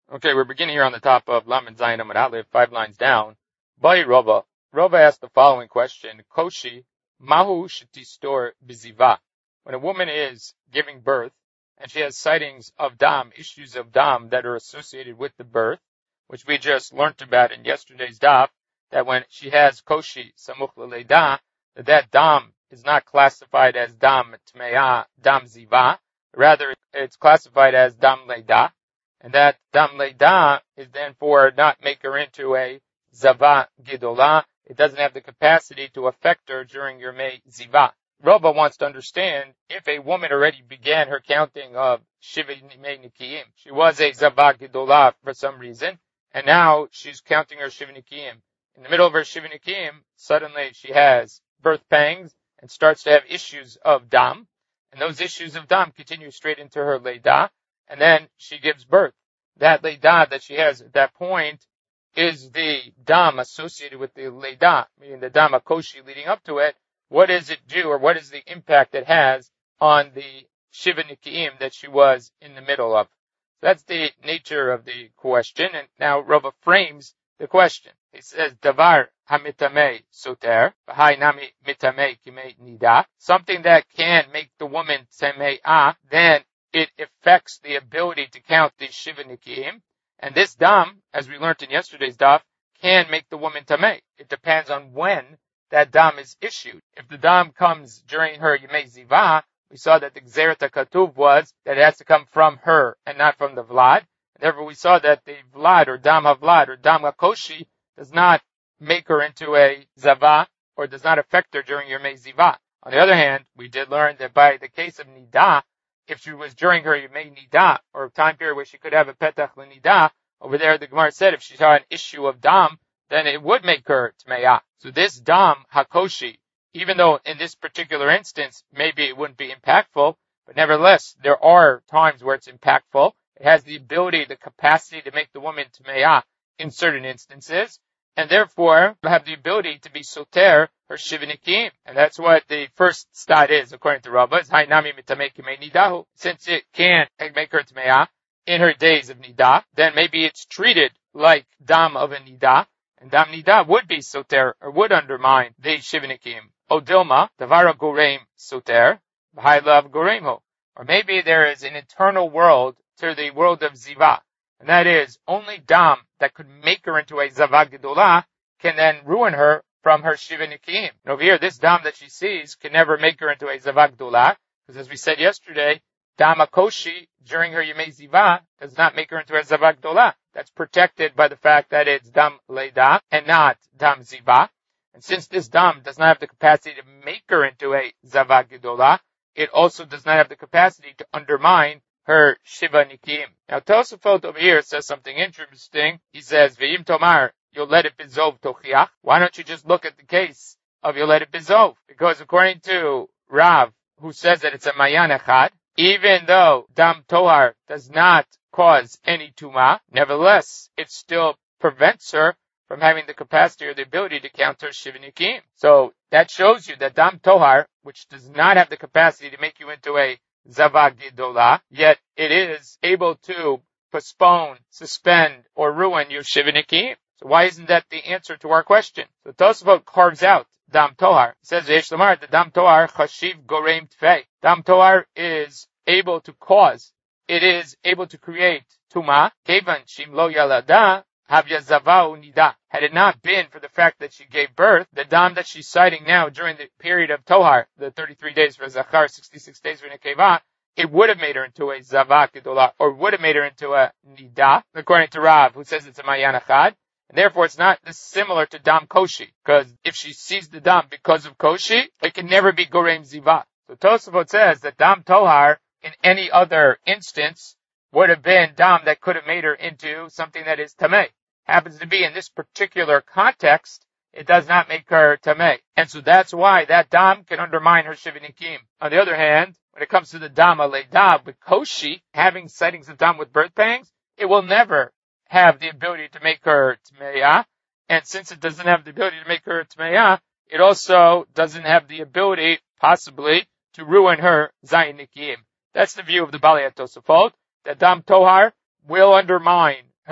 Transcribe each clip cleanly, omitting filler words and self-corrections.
Okay, we're beginning here on the top of Lamed Zayin Amud Aleph, 5 lines down. Bai Rava. Rava asked the following question: Koshi, mahu shetistor biziva. When a woman is giving birth and she has sightings of dam, issues of dam that are associated with the birth, which we just learned about in yesterday's daf, that when she has koshi samuch leida, that dam is not classified as dam tmeya, dam ziva. Rather, it's classified as dam leida. And that dam leida is then for not make her into a zava gidola. It doesn't have the capacity to affect her during your Yemei Ziva. Rava wants to understand if a woman already began her counting of Shiva Yemei Nikiyim. She was a zava gidola for some reason, and now she's counting her Shiva Nikiyim. In the middle of her Shiva Nikiyim, suddenly she has birth pangs and starts to have issues of dam. And those issues of dam continue straight into her leida. And then she gives birth. That leida that she has at that point is the dam associated with the leida, meaning the dam akoshi leading up to it. What does it do, or what is the impact it has on the Shiva Nikiyim that she was in the middle of? That's the nature of the question. And now Rava frames the question. He says, Davar hamitame soter, v'hai nami mitame kimei nida. Something that can make the woman teme'ah, then it affects the ability to count the Shiva Nikiyim. And this dam, as we learned in yesterday's daf, can make the woman tameh. It depends on when that dam is issued. If the dam comes during her Yemei Ziva, we saw that the Gzeret HaKatuv was that it has to come from her and not from the Vlad. And therefore we saw that the Vlad or dam HaVlad or dam HaKoshi does not make her into a Zava or does not affect her during Yemei Ziva. On the other hand, we did learn that by the case of Nida, if she was during her Yemei Nida, or a time period where she could have a Petach L'Nida, over there the Gemara said if she saw an issue of Dam, then it would make her Tme'ah. So this Dam, Hakoshi, even though in this particular instance, maybe it wouldn't be impactful, but nevertheless, there are times where it's impactful. It has the ability, the capacity to make the woman Tme'ah in certain instances, and therefore have the ability to be soter her Shiva Nikiyim. And that's what the first stat is, according to Rava, is Hainami Mitamei Kimei Nidahu. Since it can make her Tme'ah in her days of Nida, then maybe it's treated like Dam of a Nida, and Dam Nida would be soter, or would undermine the Shiva Nikiyim. Odilma, Davara Goreim soter, V'hailav Goreimho. Or maybe there is an internal world to the world of Ziva. And that is, only dam that could make her into a zava gedola can then ruin her from her Shiva Nikiyim. And over here, this dam that she sees can never make her into a zava gedola, because as we said yesterday, dam akoshi during her Yemei Ziva does not make her into a zava gedola. That's protected by the fact that it's dam leida and not dam ziva. And since this dam does not have the capacity to make her into a zava gedola, it also does not have the capacity to undermine her Shiva Nikiyim. Now Tosafot over here says something interesting. He says, Ve'im Tomar, Yoledet Bizov Tochiach. Why don't you just look at the case of Yoledet Bizov? Because according to Rav, who says that it's a Mayan Echad, even though Dam Tohar does not cause any Tuma, nevertheless, it still prevents her from having the capacity or the ability to count her Shiva Nikiyim. So that shows you that Dam Tohar, which does not have the capacity to make you into a Zava Gidola, yet it is able to postpone, suspend, or ruin your Shiva Nikiyim. So why isn't that the answer to our question? So Tosafot carves out Dam Tohar. It says, Yesh Lamar, the Dam Tohar Chashiv Goreim Tfei. Dam Tohar is able to cause, it is able to create Tuma, Kevan Shim Lo Yalada, Havya Zavau Nida. Had it not been for the fact that she gave birth, the dam that she's citing now during the period of Tohar, the 33 days for Zachar, 66 days for Nekeva, it would have made her into a Zava Gedola, or would have made her into a Nida, according to Rav, who says it's a Mayan Echad. And therefore it's not similar to Dam Koshi, because if she sees the dam because of Koshi, it can never be Goreim Ziva. So Tosafot says that Dam Tohar, in any other instance, would have been dam that could have made her into something that is tameh. Happens to be in this particular context, it does not make her tameh. And so that's why that dam can undermine her Shiva Nikiyim. On the other hand, when it comes to the dam aleida with koshi, having sightings of dam with birth pangs, it will never have the ability to make her tmeya. And since it doesn't have the ability to make her tmeya, it also doesn't have the ability, possibly, to ruin her zayin nikiyim. That's the view of the Balei Tosafot, that Dam Tohar will undermine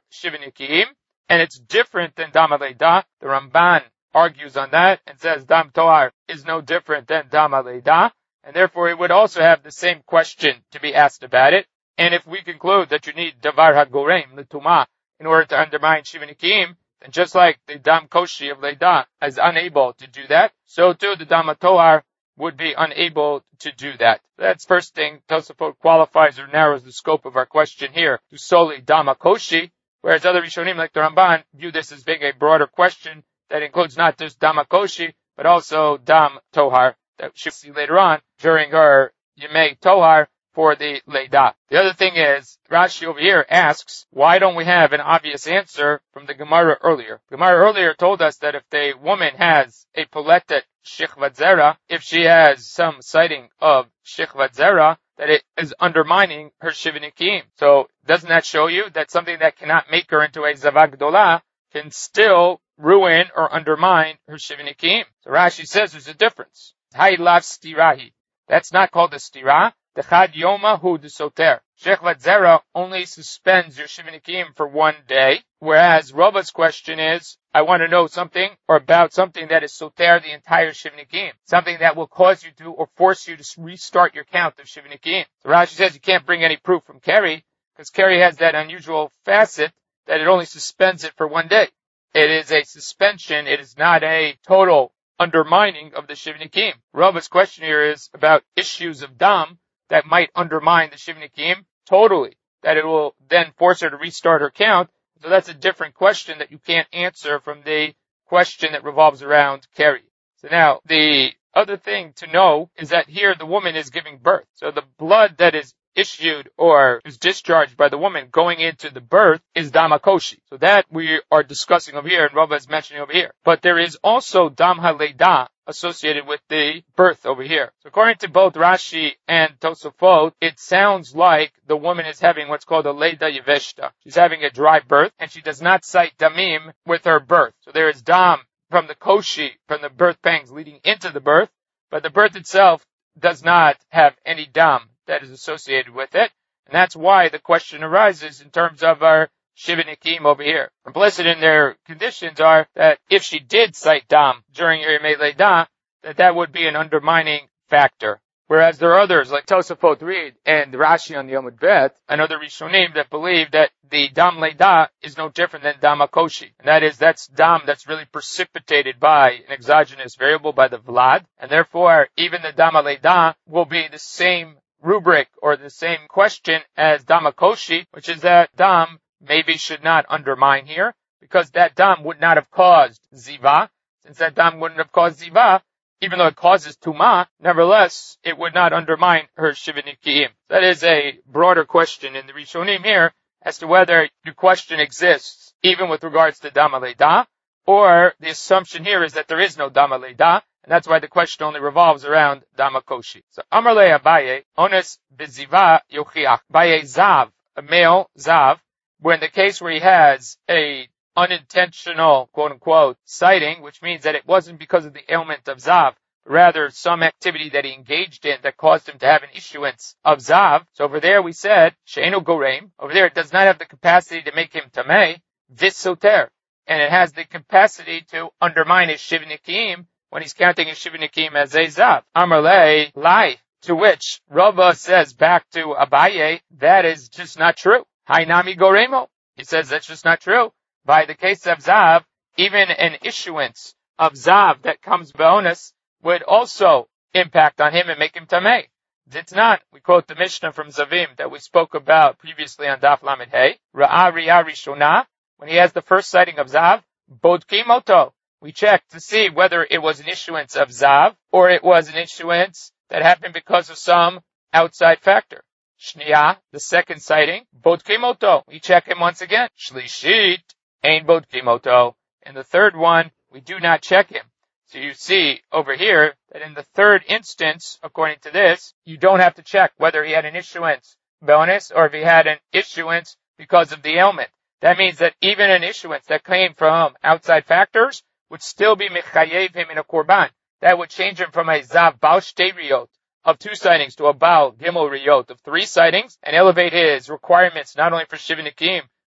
Shivinikim, and it's different than Dam Aleida. The Ramban argues on that and says Dam Tohar is no different than Dam Aleida, and therefore it would also have the same question to be asked about it. And if we conclude that you need Davar HaGorem, L'Tumah, in order to undermine Shivinikim, then just like the Dam Koshi of Leida is unable to do that, so too the Dam Tohar would be unable to do that. That's first thing. Tosafot qualifies or narrows the scope of our question here to solely Dam Koshi, whereas other Rishonim like the Ramban view this as being a broader question that includes not just Dam Koshi, but also Dam Tohar that we should see later on during our Yemei Tohar for the Leida. The other thing is, Rashi over here asks, why don't we have an obvious answer from the Gemara earlier? The Gemara earlier told us that if the woman has a poletet Shechvat Zera, if she has some sighting of Shechvat Zera, that it is undermining her Shivinikim. So doesn't that show you that something that cannot make her into a Zavag Gdolah can still ruin or undermine her Shivinikim? So Rashi says there's a difference. Hai lav stirahi. That's not called a stira. The Chad Yoma Hu de Soter. Shechvat Zera only suspends your Shivinikim for one day, whereas Rava's question is, I want to know something or about something that is Soter the entire Shivinikim. Something that will cause you to or force you to restart your count of Shivinikim. So Rashi says you can't bring any proof from Keri, because Keri has that unusual facet that it only suspends it for one day. It is a suspension, it is not a total undermining of the Shivinikim. Rava's question here is about issues of Dam that might undermine the Shivinikim totally, that it will then force her to restart her count. So that's a different question that you can't answer from the question that revolves around Keri. So now, the other thing to know is that here the woman is giving birth. So the blood that is issued or is discharged by the woman going into the birth is Dam HaKoshi. So that we are discussing over here and Rava is mentioning over here. But there is also Dam HaLeida associated with the birth over here. So according to both Rashi and Tosafot, it sounds like the woman is having what's called a Leida Yeveshta. She's having a dry birth and she does not cite Damim with her birth. So there is Dam from the Koshi, from the birth pangs leading into the birth, but the birth itself does not have any Dam that is associated with it. And that's why the question arises in terms of our Shivinikim over here. Implicit in their conditions are that if she did cite Dam during her Yemei Leida, that would be an undermining factor. Whereas there are others like Tosafot Reed and Rashi on the Yomud Bet and other Rishonim that believe that the Dam Leida is no different than Dam HaKoshi. And that's Dam that's really precipitated by an exogenous variable, by the Vlad. And therefore, even the Dam Leida will be the same rubric or the same question as Dam HaKoshi, which is that Dam maybe should not undermine here, because that Dam would not have caused Ziva. Since that Dam wouldn't have caused Ziva, even though it causes Tumah, nevertheless, it would not undermine her Shivinikim. That is a broader question in the Rishonim here as to whether the question exists even with regards to Dam HaLeida, or the assumption here is that there is no Dam HaLeida, and that's why the question only revolves around Dam HaKoshi. So, Amar le Abaye, ones beziva yochiach. Abaye zav, a male zav, where in the case where he has a unintentional, quote-unquote, sighting, which means that it wasn't because of the ailment of zav, but rather some activity that he engaged in that caused him to have an issuance of zav. So over there we said, she'enu goreim, over there it does not have the capacity to make him tameh, vis soter, and it has the capacity to undermine his shivnikim when he's counting his shivnikim as a zav. Amar le, lai, to which Rava says back to Abaye, that is just not true. Hainami goremo. He says that's just not true. By the case of zav, even an issuance of zav that comes bonus would also impact on him and make him tameh. It's not. We quote the Mishnah from Zavim that we spoke about previously on Daf Lamed Hey. Ra'a Riyah Rishona, when he has the first sighting of zav, bodkim oto. We check to see whether it was an issuance of zav or it was an issuance that happened because of some outside factor. Shniya, the second sighting, bodkim oto. We check him once again. Shlishit, ein bodkim oto. In the third one, we do not check him. So you see over here that in the third instance, according to this, you don't have to check whether he had an issuance bonus or if he had an issuance because of the ailment. That means that even an issuance that came from outside factors would still be mechayev him in a korban. That would change him from a zav bal shtei riyot of 2 sightings to a bal gimel riyot of 3 sightings and elevate his requirements not only for shivnikim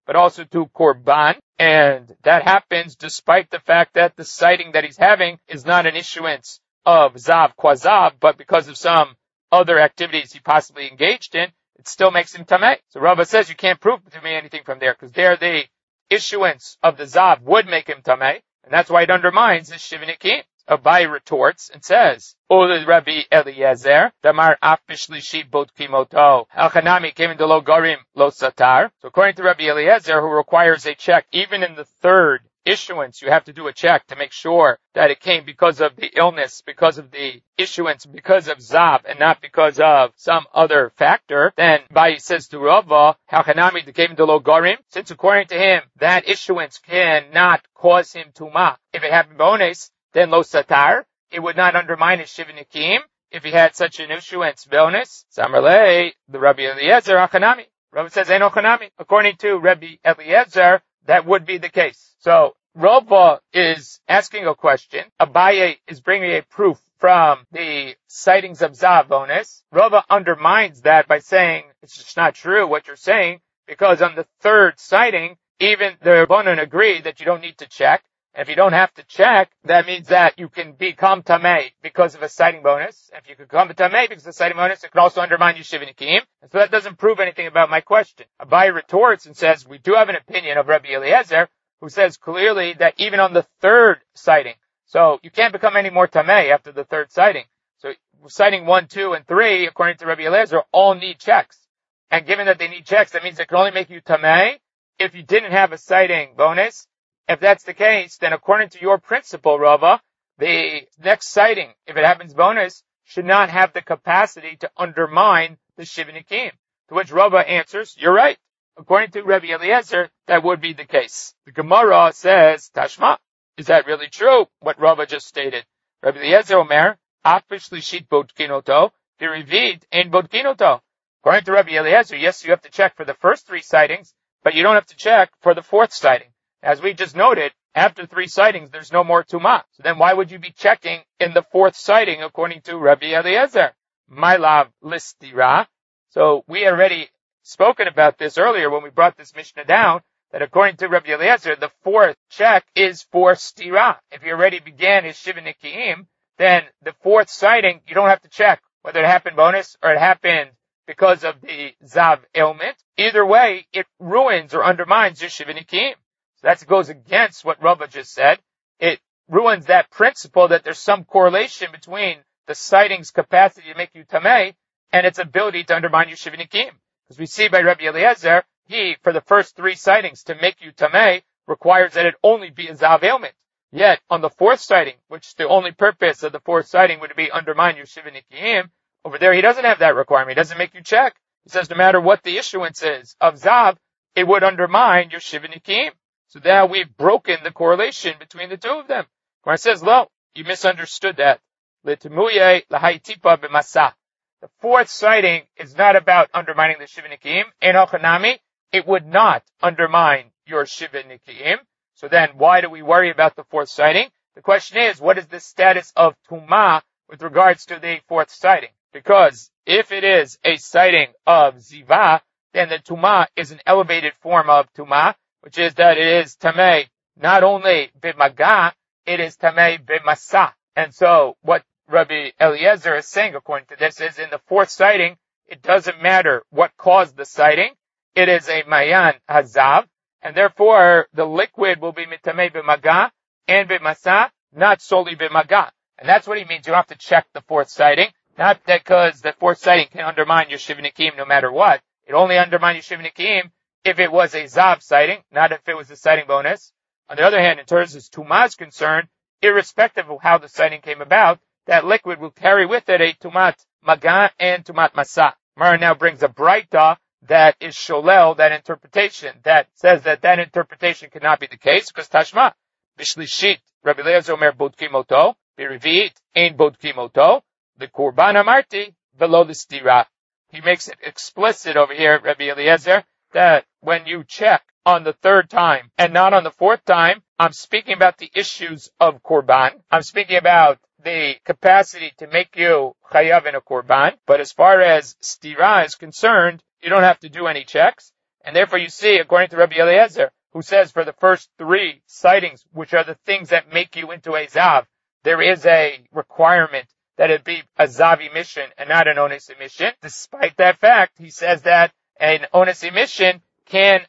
but also to korban. And that happens despite the fact that the sighting that he's having is not an issuance of zav kwazav, but because of some other activities he possibly engaged in, it still makes him tameh. So Rava says you can't prove to me anything from there, because there the issuance of the zav would make him tameh, and that's why it undermines his shivinikim. Abai retorts and says, Ule Rabbi Eliezer, Damar af b'shlishi bodkim oto, Elchanami came into lo garim lo satar. So according to Rabbi Eliezer, who requires a check, even in the third issuance, you have to do a check to make sure that it came because of the illness, because of the issuance, because of zav, and not because of some other factor. Then Bai says to Rava, Elchanami came into lo garim, since according to him, that issuance cannot cause him tuma. If it happened bonus, then lo satar, it would not undermine his shivinikim if he had such an issuance bonus. Samarlei, the Rabbi Eliezer, achanami. Rabbi says, ain't achanami. According to Rabbi Eliezer, that would be the case. So, Rava is asking a question. Abaye is bringing a proof from the sightings of zav bonus. Rava undermines that by saying, it's just not true what you're saying, because on the third sighting, even the Rabbanan agree that you don't need to check. And if you don't have to check, that means that you can become tameh because of a sighting bonus. And if you can become tameh because of a sighting bonus, it can also undermine your shivinikim. And so that doesn't prove anything about my question. Abai retorts and says, we do have an opinion of Rabbi Eliezer, who says clearly that even on the third sighting, so you can't become any more tameh after the third sighting. So sighting 1, 2, and 3, according to Rabbi Eliezer, all need checks. And given that they need checks, that means it can only make you tameh if you didn't have a sighting bonus. If that's the case, then according to your principle, Rava, the next sighting, if it happens bonus, should not have the capacity to undermine the shivinikim. To which Rava answers, you're right. According to Rabbi Eliezer, that would be the case. The Gemara says, Tashma, is that really true, what Rava just stated? Rabbi Eliezer Omer, Afish lishit bodkinoto, v'rivid ein bodkinoto. According to Rabbi Eliezer, yes, you have to check for the first 3 sightings, but you don't have to check for the 4th sighting. As we just noted, after 3 sightings, there's no more tumah. So then why would you be checking in the 4th sighting according to Rabbi Eliezer? My lav listira. So we already spoken about this earlier when we brought this Mishnah down, that according to Rabbi Eliezer, the 4th check is for stira. If he already began his shivinikim, then the 4th sighting, you don't have to check whether it happened bonus or it happened because of the zav ailment. Either way, it ruins or undermines your shivinikim. So that goes against what Rava just said. It ruins that principle that there's some correlation between the sighting's capacity to make you tameh and its ability to undermine your shivinikim. Because we see by Rabbi Eliezer, he, for the first 3 sightings to make you tameh, requires that it only be a zav ailment. Yet, on the 4th sighting, which the only purpose of the 4th sighting would be undermine your shivinikim, over there he doesn't have that requirement. He doesn't make you check. He says no matter what the issuance is of zav, it would undermine your shivinikim. So now we've broken the correlation between the 2 of them. Where it says, well, you misunderstood that. The 4th sighting is not about undermining the shivinikim. In Ochanami, it would not undermine your shivinikim. So then why do we worry about the 4th sighting? The question is, what is the status of Tumah with regards to the 4th sighting? Because if it is a sighting of Ziva, then the Tumah is an elevated form of Tumah, which is that it is tameh not only b'maga, it is tameh b'masa. And so what Rabbi Eliezer is saying according to this is in the 4th sighting, it doesn't matter what caused the sighting. It is a mayan hazav, and therefore the liquid will be mitameh b'maga and b'masa, not solely b'maga. And that's what he means. You don't have to check the 4th sighting, not because the 4th sighting can undermine your shivinikim no matter what. It only undermines your shivinikim if it was a zav sighting, not if it was a sighting bonus. On the other hand, in terms of Tumah is concerned, irrespective of how the sighting came about, that liquid will carry with it a Tumat Maga and Tumat Masa. Mara now brings a Braita that is Sholel, that interpretation, that says that that interpretation cannot be the case, because Tashma, Bishlishit, Rabbi Eliezer Omer Bodkim Oto, Birivit, Ein Bodkim Oto, the Korban Amarti, below the Stira. He makes it explicit over here, Rabbi Eliezer, that when you check on the 3rd time and not on the 4th time, I'm speaking about the issues of Korban. I'm speaking about the capacity to make you chayav in a Korban. But as far as Stira is concerned, you don't have to do any checks. And therefore you see, according to Rabbi Eliezer, who says for the first 3 sightings, which are the things that make you into a Zav, there is a requirement that it be a Zav emission and not an Ones emission. Despite that fact, he says that an Ones emission can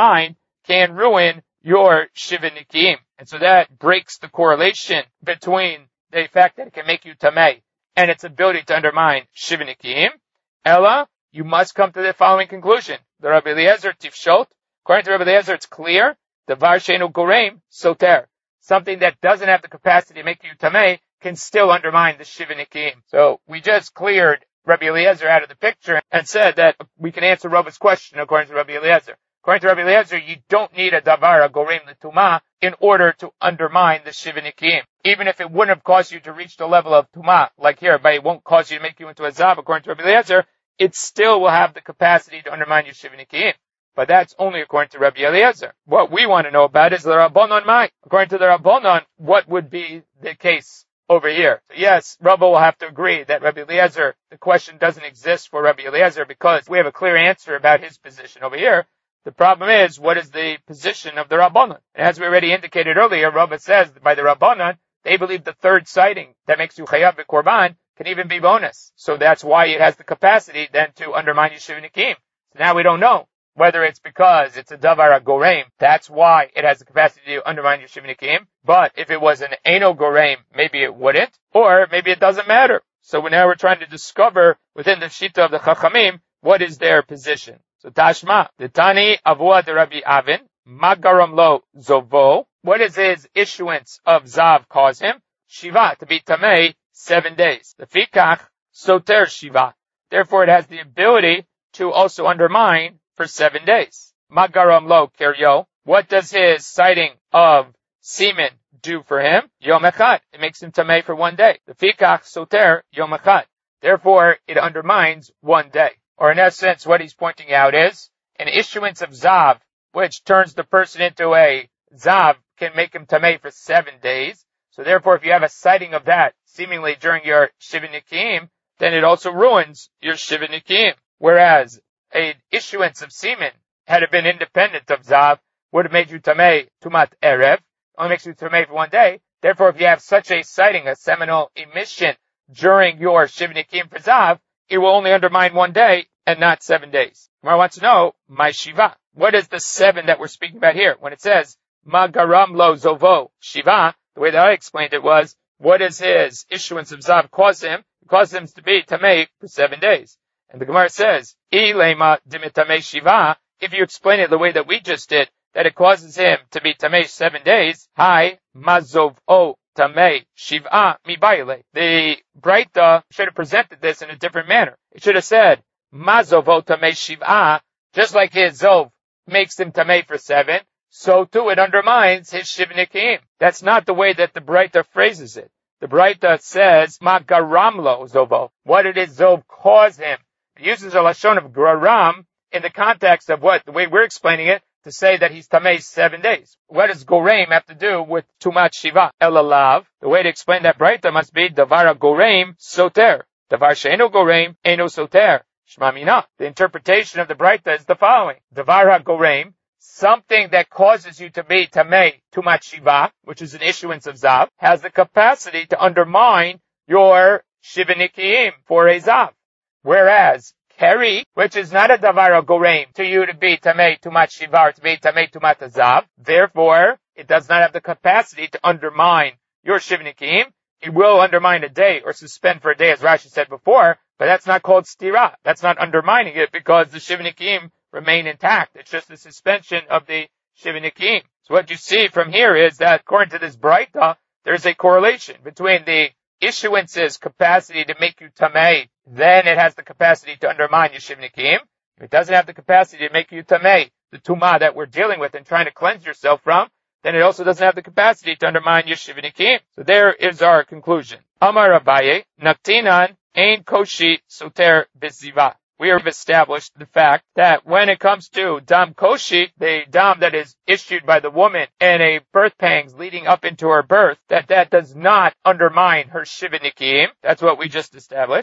ruin your Shiva Nikim. And so that breaks the correlation between the fact that it can make you Tamei and its ability to undermine Shiva Nikim. Ella, you must come to the following conclusion. The Rabbi Eliezer Tifshot, according to Rabbi Eliezer, it's clear, Davar Sheinu Goreim Soter. Something that doesn't have the capacity to make you Tamei can still undermine the Shiva Nikim. So we just cleared Rabbi Eliezer out of the picture and said that we can answer Rava's question according to Rabbi Eliezer. According to Rabbi Eliezer, you don't need a davar, a goreim l'tumah, in order to undermine the Shiva Nikim. Even if it wouldn't have caused you to reach the level of tumah, like here, but it won't cause you to make you into a zav, according to Rabbi Eliezer, it still will have the capacity to undermine your Shiva Nikim. But that's only according to Rabbi Eliezer. What we want to know about is the Rabbanon Mai. According to the Rabbanon, what would be the case over here? So yes, Rabba will have to agree that Rabbi Eliezer, the question doesn't exist for Rabbi Eliezer because we have a clear answer about his position over here. The problem is, what is the position of the Rabbanon? And as we already indicated earlier, Rabba says that by the Rabbanon, they believe the 3rd sighting that makes you chayav b'korban can even be bonus. So that's why it has the capacity then to undermine your Shiva Nikim. So now we don't know whether it's because it's a davar goreim, that's why it has the capacity to undermine your Shiva Nikim. But if it was an eno goreim, maybe it wouldn't, or maybe it doesn't matter. So now we're trying to discover within the shita of the Chachamim, what is their position. So Tashma, the Tani Avua de Rabbi Avin, Magaram lo Zovo. What is his issuance of Zav cause him? Shiva, to be Tamei, 7 days. The Fikach, Soter Shiva. Therefore it has the ability to also undermine for 7 days. Magaram lo Kiryo. What does his sighting of semen do for him? Yom Echad. It makes him Tamei for 1 day. The Fikach, Soter, Yom Echad. Therefore it undermines 1 day. Or in essence, what he's pointing out is an issuance of Zav, which turns the person into a Zav, can make him Tamei for 7 days. So therefore, if you have a sighting of that, seemingly during your Shiva Nikim, then it also ruins your Shiva Nikim. Whereas an issuance of semen, had it been independent of Zav, would have made you Tamei Tumat Erev, only makes you Tamei for 1 day. Therefore, if you have such a sighting, a seminal emission during your Shiva Nikim for Zav, it will only undermine 1 day and not 7 days. Gemara wants to know, my Shiva. What is the 7 that we're speaking about here? When it says, Magaram lo Zovo Shiva, the way that I explained it was, what does his issuance of Zav cause him? It causes him to be Tamei for 7 days. And the Gemara says, Ilema dimitame Shiva, if you explain it the way that we just did, that it causes him to be Tamei 7 days, Hi, Mazov o Tamei Shiva mibayle. The Braita should have presented this in a different manner. It should have said, Mazovo Tamei Shiva, just like his Zov makes him Tamei for 7, so too it undermines his Shiva Nikim. That's not the way that the Braita phrases it. The Braita says, Magaramlo Zovo. What did his Zov cause him? It uses a Lashon of Graram in the context of what, the way we're explaining it, to say that he's Tamei 7 days. What does Goreim have to do with Tumat Shiva? Elalav. The way to explain that Braita must be Davara Goreim Soter. Davar She'eno Goreim Eno Soter. Shma Mina. The interpretation of the Braita is the following. Davara Goreim, something that causes you to be Tamei Tumat Shiva, which is an issuance of Zav, has the capacity to undermine your Shiva Nikim for a Zav. Whereas Keri, which is not a davar goreim to you to be tamei tumat shiva or to be tamei tumat zav. Therefore, it does not have the capacity to undermine your Shiva Nikim. It will undermine a day or suspend for a day, as Rashi said before, but that's not called stira. That's not undermining it because the Shiva Nikim remain intact. It's just the suspension of the Shiva Nikim. So what you see from here is that according to this Braita, there's a correlation between the issuance's capacity to make you tamei, then it has the capacity to undermine your Shiva Nikim. If it doesn't have the capacity to make you tamei, the tumah that we're dealing with and trying to cleanse yourself from, then it also doesn't have the capacity to undermine your Shiva Nikim. So there is our conclusion. Amar Abaye, Naktinan ein koshi soter b'ziva. We have established the fact that when it comes to dam koshi, the dam that is issued by the woman in a birth pangs leading up into her birth, that does not undermine her Shiva Nikim. That's what we just established.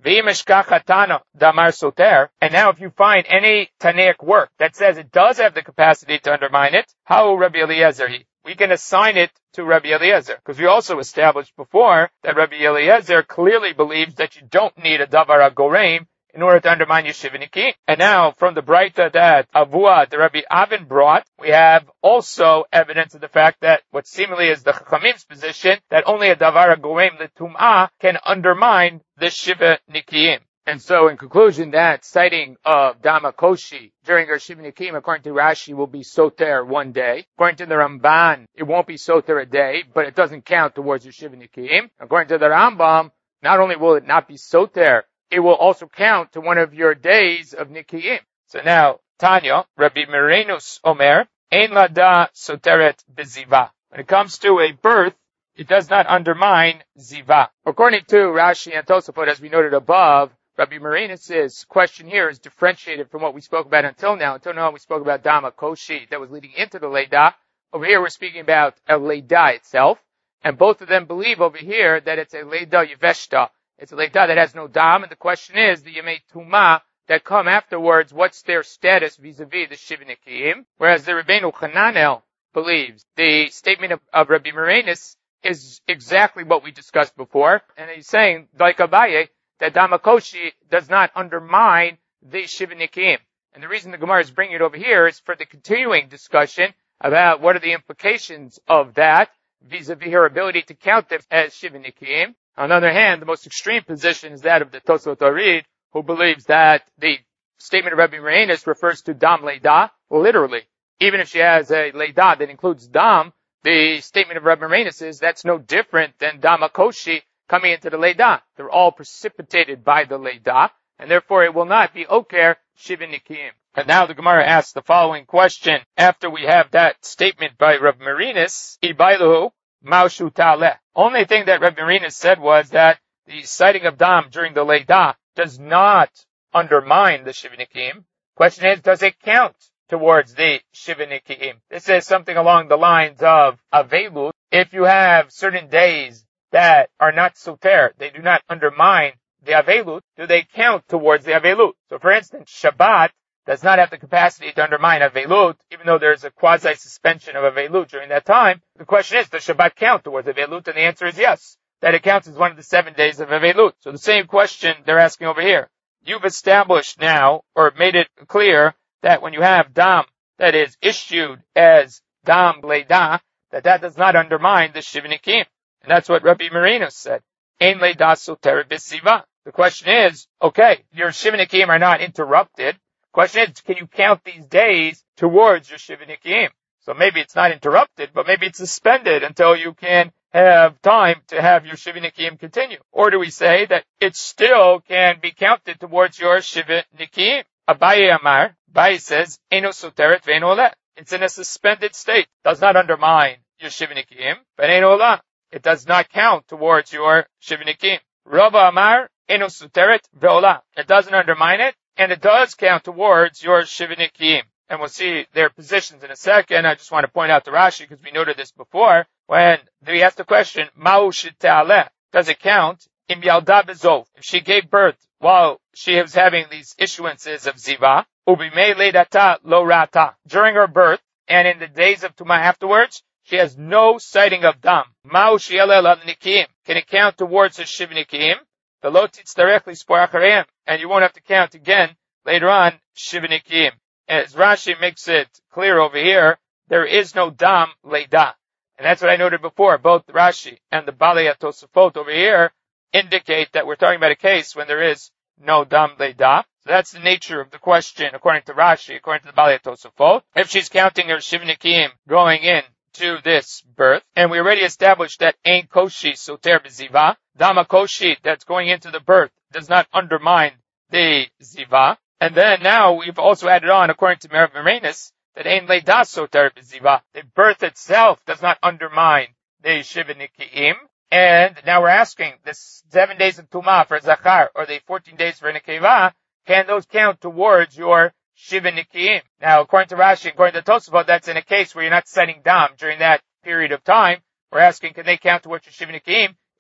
damar soter. And now if you find any Tanaic work that says it does have the capacity to undermine it, how Rabbi Eliezer he? We can assign it to Rabbi Eliezer, because we also established before that Rabbi Eliezer clearly believes that you don't need a davar agorem in order to undermine Yeshiva Nikim. And now, from the Braita that Avua, the Rabbi Avin brought, we have also evidence of the fact that what seemingly is the Chachamim's position, that only a davar agorem letum'ah can undermine the Shiva Nikim. And so, in conclusion, that citing of Dama Koshi during her Shiva Nikim, according to Rashi, will be soter one day. According to the Ramban, it won't be soter a day, but it doesn't count towards your Shiva Nikim. According to the Rambam, not only will it not be soter, it will also count to one of your days of Nikim. So now, Tanya, Rabbi Merenus Omer, Ein lada soteret beziva. When it comes to a birth, it does not undermine ziva. According to Rashi and Tosafot, as we noted above, Rabbi Merenus' question here is differentiated from what we spoke about until now. Until now, we spoke about Dama Koshi that was leading into the Leida. Over here, we're speaking about a Leida itself. And both of them believe over here that it's a Leida Yeveshta. It's a Leida that has no Dam. And the question is, the Yemei Tumah that come afterwards, what's their status vis-a-vis the Shiva Nikim? Whereas the Rabbeinu Chananel believes the statement of Rabbi Merenus is exactly what we discussed before. And he's saying, like Abaye, that Dama Koshi does not undermine the Shiva Nikim. And the reason the Gemara is bringing it over here is for the continuing discussion about what are the implications of that vis-a-vis her ability to count them as Shiva Nikim. On the other hand, the most extreme position is that of the Tosfot Arid, who believes that the statement of Rabbi Merenus refers to Dam Leida, literally. Even if she has a Leida that includes Dam, the statement of Rabbi Merenus is that's no different than Dama Koshi coming into the Leida. They're all precipitated by the Leida, and therefore it will not be Oker Shiva Nikim. And now the Gemara asks the following question. After we have that statement by Rabbi Merenus, Ibailuhu Maushu Taleh. Only thing that Rabbi Merenus said was that the citing of Dam during the Leida does not undermine the Shiva Nikim. Question is, does it count towards the Shiva Nikim? This is something along the lines of Avelut. If you have certain days that are not soter, they do not undermine the Avelut, do they count towards the Avelut? So for instance, Shabbat does not have the capacity to undermine Avelut, even though there's a quasi-suspension of Avelut during that time. The question is, does Shabbat count towards Avelut? And the answer is yes, that it counts as one of the 7 days of Avelut. So the same question they're asking over here. You've established now, or made it clear, that when you have Dam that is issued as Dam Leida, that does not undermine the Shiva Nikim. And that's what Rabbi Merenus said. Ein Leida soter b'siva. The question is, okay, your Shiva Nikim are not interrupted. Question is, can you count these days towards your Shiva Nikim? So maybe it's not interrupted, but maybe it's suspended until you can have time to have your Shiva Nikim continue. Or do we say that it still can be counted towards your Shiva Nikim? Abaye Amar, Abaye says, Eno soteret ve'eno oleh. It's in a suspended state. Does not undermine your Shiva Nikim, but eno oleh. It does not count towards your Shiva Nikim. Rava Amar, Eno soteret ve'olah. It doesn't undermine it, and it does count towards your Shiva Nikim. And we'll see their positions in a second. I just want to point out to Rashi, because we noted this before, when we asked the question, Ma'u she'te'aleh, does it count? Im yalda bezov, if she gave birth while she was having these issuances of ziva, ubimei leidata lo rata, during her birth, and in the days of Tumah afterwards, she has no sighting of dam. Ma'u she'aleh al nikim, can it count towards her Shiva Nikim? The lo titztarech lispor achareim, and you won't have to count again later on Shiva Nikim. As Rashi makes it clear over here, there is no dam leida. And that's what I noted before. Both Rashi and the Balei Tosafot over here indicate that we're talking about a case when there is no dam leida. So that's the nature of the question according to Rashi, according to the Balei Tosafot. If she's counting her Shiva Nikim going in to this birth, and we already established that Ein Koshi Soter B'Ziva, Dama Koshi that's going into the birth does not undermine the Ziva. And then now we've also added on, according to Rabbi Merenus, that Ein Leida Soter B'Ziva, the birth itself does not undermine the Shiva Nikim. And now we're asking, the 7 days of Tumah for Zachar, or the 14 days for Nekeva, can those count towards your Shiva Nikim? Now, according to Rashi, according to Tosafot, that's in a case where you're not setting Dam during that period of time. We're asking, can they count towards your Shiva Nikim?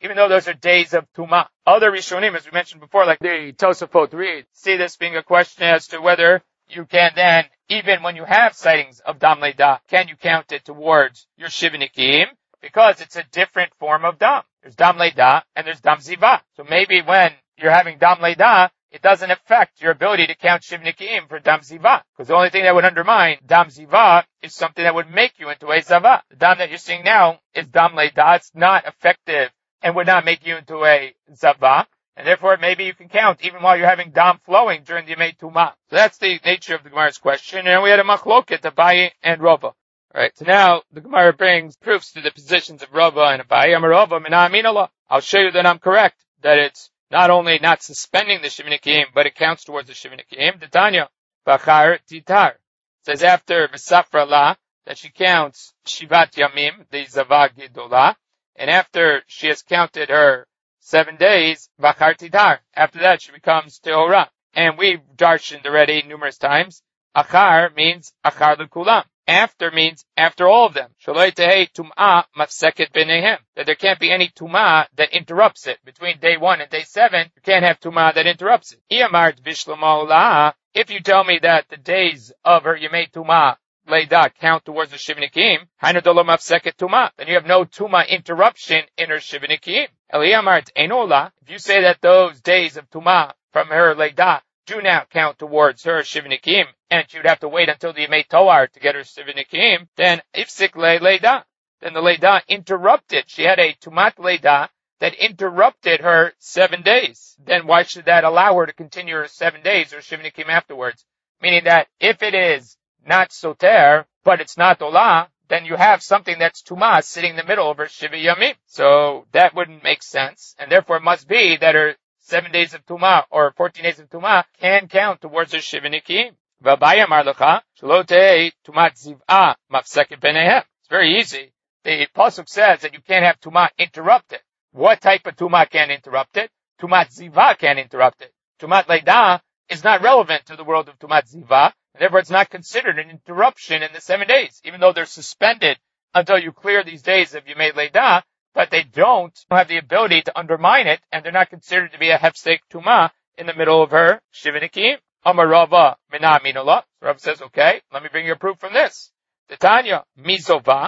even though those are days of Tumah. Other Rishonim, as we mentioned before, like the Tosafot read, see this being a question as to whether you can then, even when you have sightings of Dam Leidah, can you count it towards your Shivinikim? Because it's a different form of Dam. There's Dam Leidah and there's Dam Ziva. So maybe when you're having Dam Leidah, it doesn't affect your ability to count Shivnikim for Dam Ziva. Because the only thing that would undermine Dam Ziva is something that would make you into a Zava. The Dam that you're seeing now is Dam Leidah. It's not effective and would not make you into a Zava. And therefore maybe you can count even while you're having Dam flowing during the Yemei Tumah. So that's the nature of the Gemara's question. And we had a Machloket, Abaye and Rava. Alright, so now the Gemara brings proofs to the positions of Rava and Abaye. Amar Rava, Mina Amin Allah. I'll show you that I'm correct, that it's not only not suspending the Shivinikim, but it counts towards the Shivinikim. The Tanya, Bachar Titar, says after V'safra La, that she counts Shivat Yamim, the Zava Gedolah, and after she has counted her 7 days, Bachar Titar. After that, she becomes Tehorah. And we've darshaned already numerous times. Achar means Achar L'Kulam. After means after all of them. Shaloi tehei tum'ah mafseket b'neihem. That there can't be any tum'ah that interrupts it. Between day 1 and day 7, you can't have tum'ah that interrupts it. Iyamart bishlomo la'ah. If you tell me that the days of her Yemei Tumah Leidah count towards the Shivinikim, Hainadolo mafseket tum'ah. Then you have no tum'ah interruption in her Shivinikim. Eliyamart enola. If you say that those days of tum'ah from her Leidah do not count towards her Shivinikim, and she would have to wait until the Yemei Toar to get her Shivinikim, then Ifsik Leidah. Then the Leidah interrupted. She had a Tumat Leidah that interrupted her 7 days. Then why should that allow her to continue her 7 days or Shivinikim afterwards? Meaning that if it is not Soter, but it's not Olah, then you have something that's Tumah sitting in the middle of her Shiva Yamim. So that wouldn't make sense. And therefore it must be that her 7 days of Tumah or 14 days of Tumah can count towards her Shivinikim. V'Abaye amar lecha, shelo tehei tumat ziv'ah mafseket b'neihem. It's very easy. The pasuk says that you can't have Tumah interrupted. What type of Tumah can interrupt it? Tumat Ziva can interrupt it. Tumat Leidah is not relevant to the world of Tumat Ziva, and therefore it's not considered an interruption in the 7 days, even though they're suspended until you clear these days of Yemei Leidah, but they don't have the ability to undermine it, and they're not considered to be a hefsek Tumah in the middle of her Shivinikim. Amar Rava Mina Amin Allah. Rava says, okay, let me bring you a proof from this. The Tanya, Mizova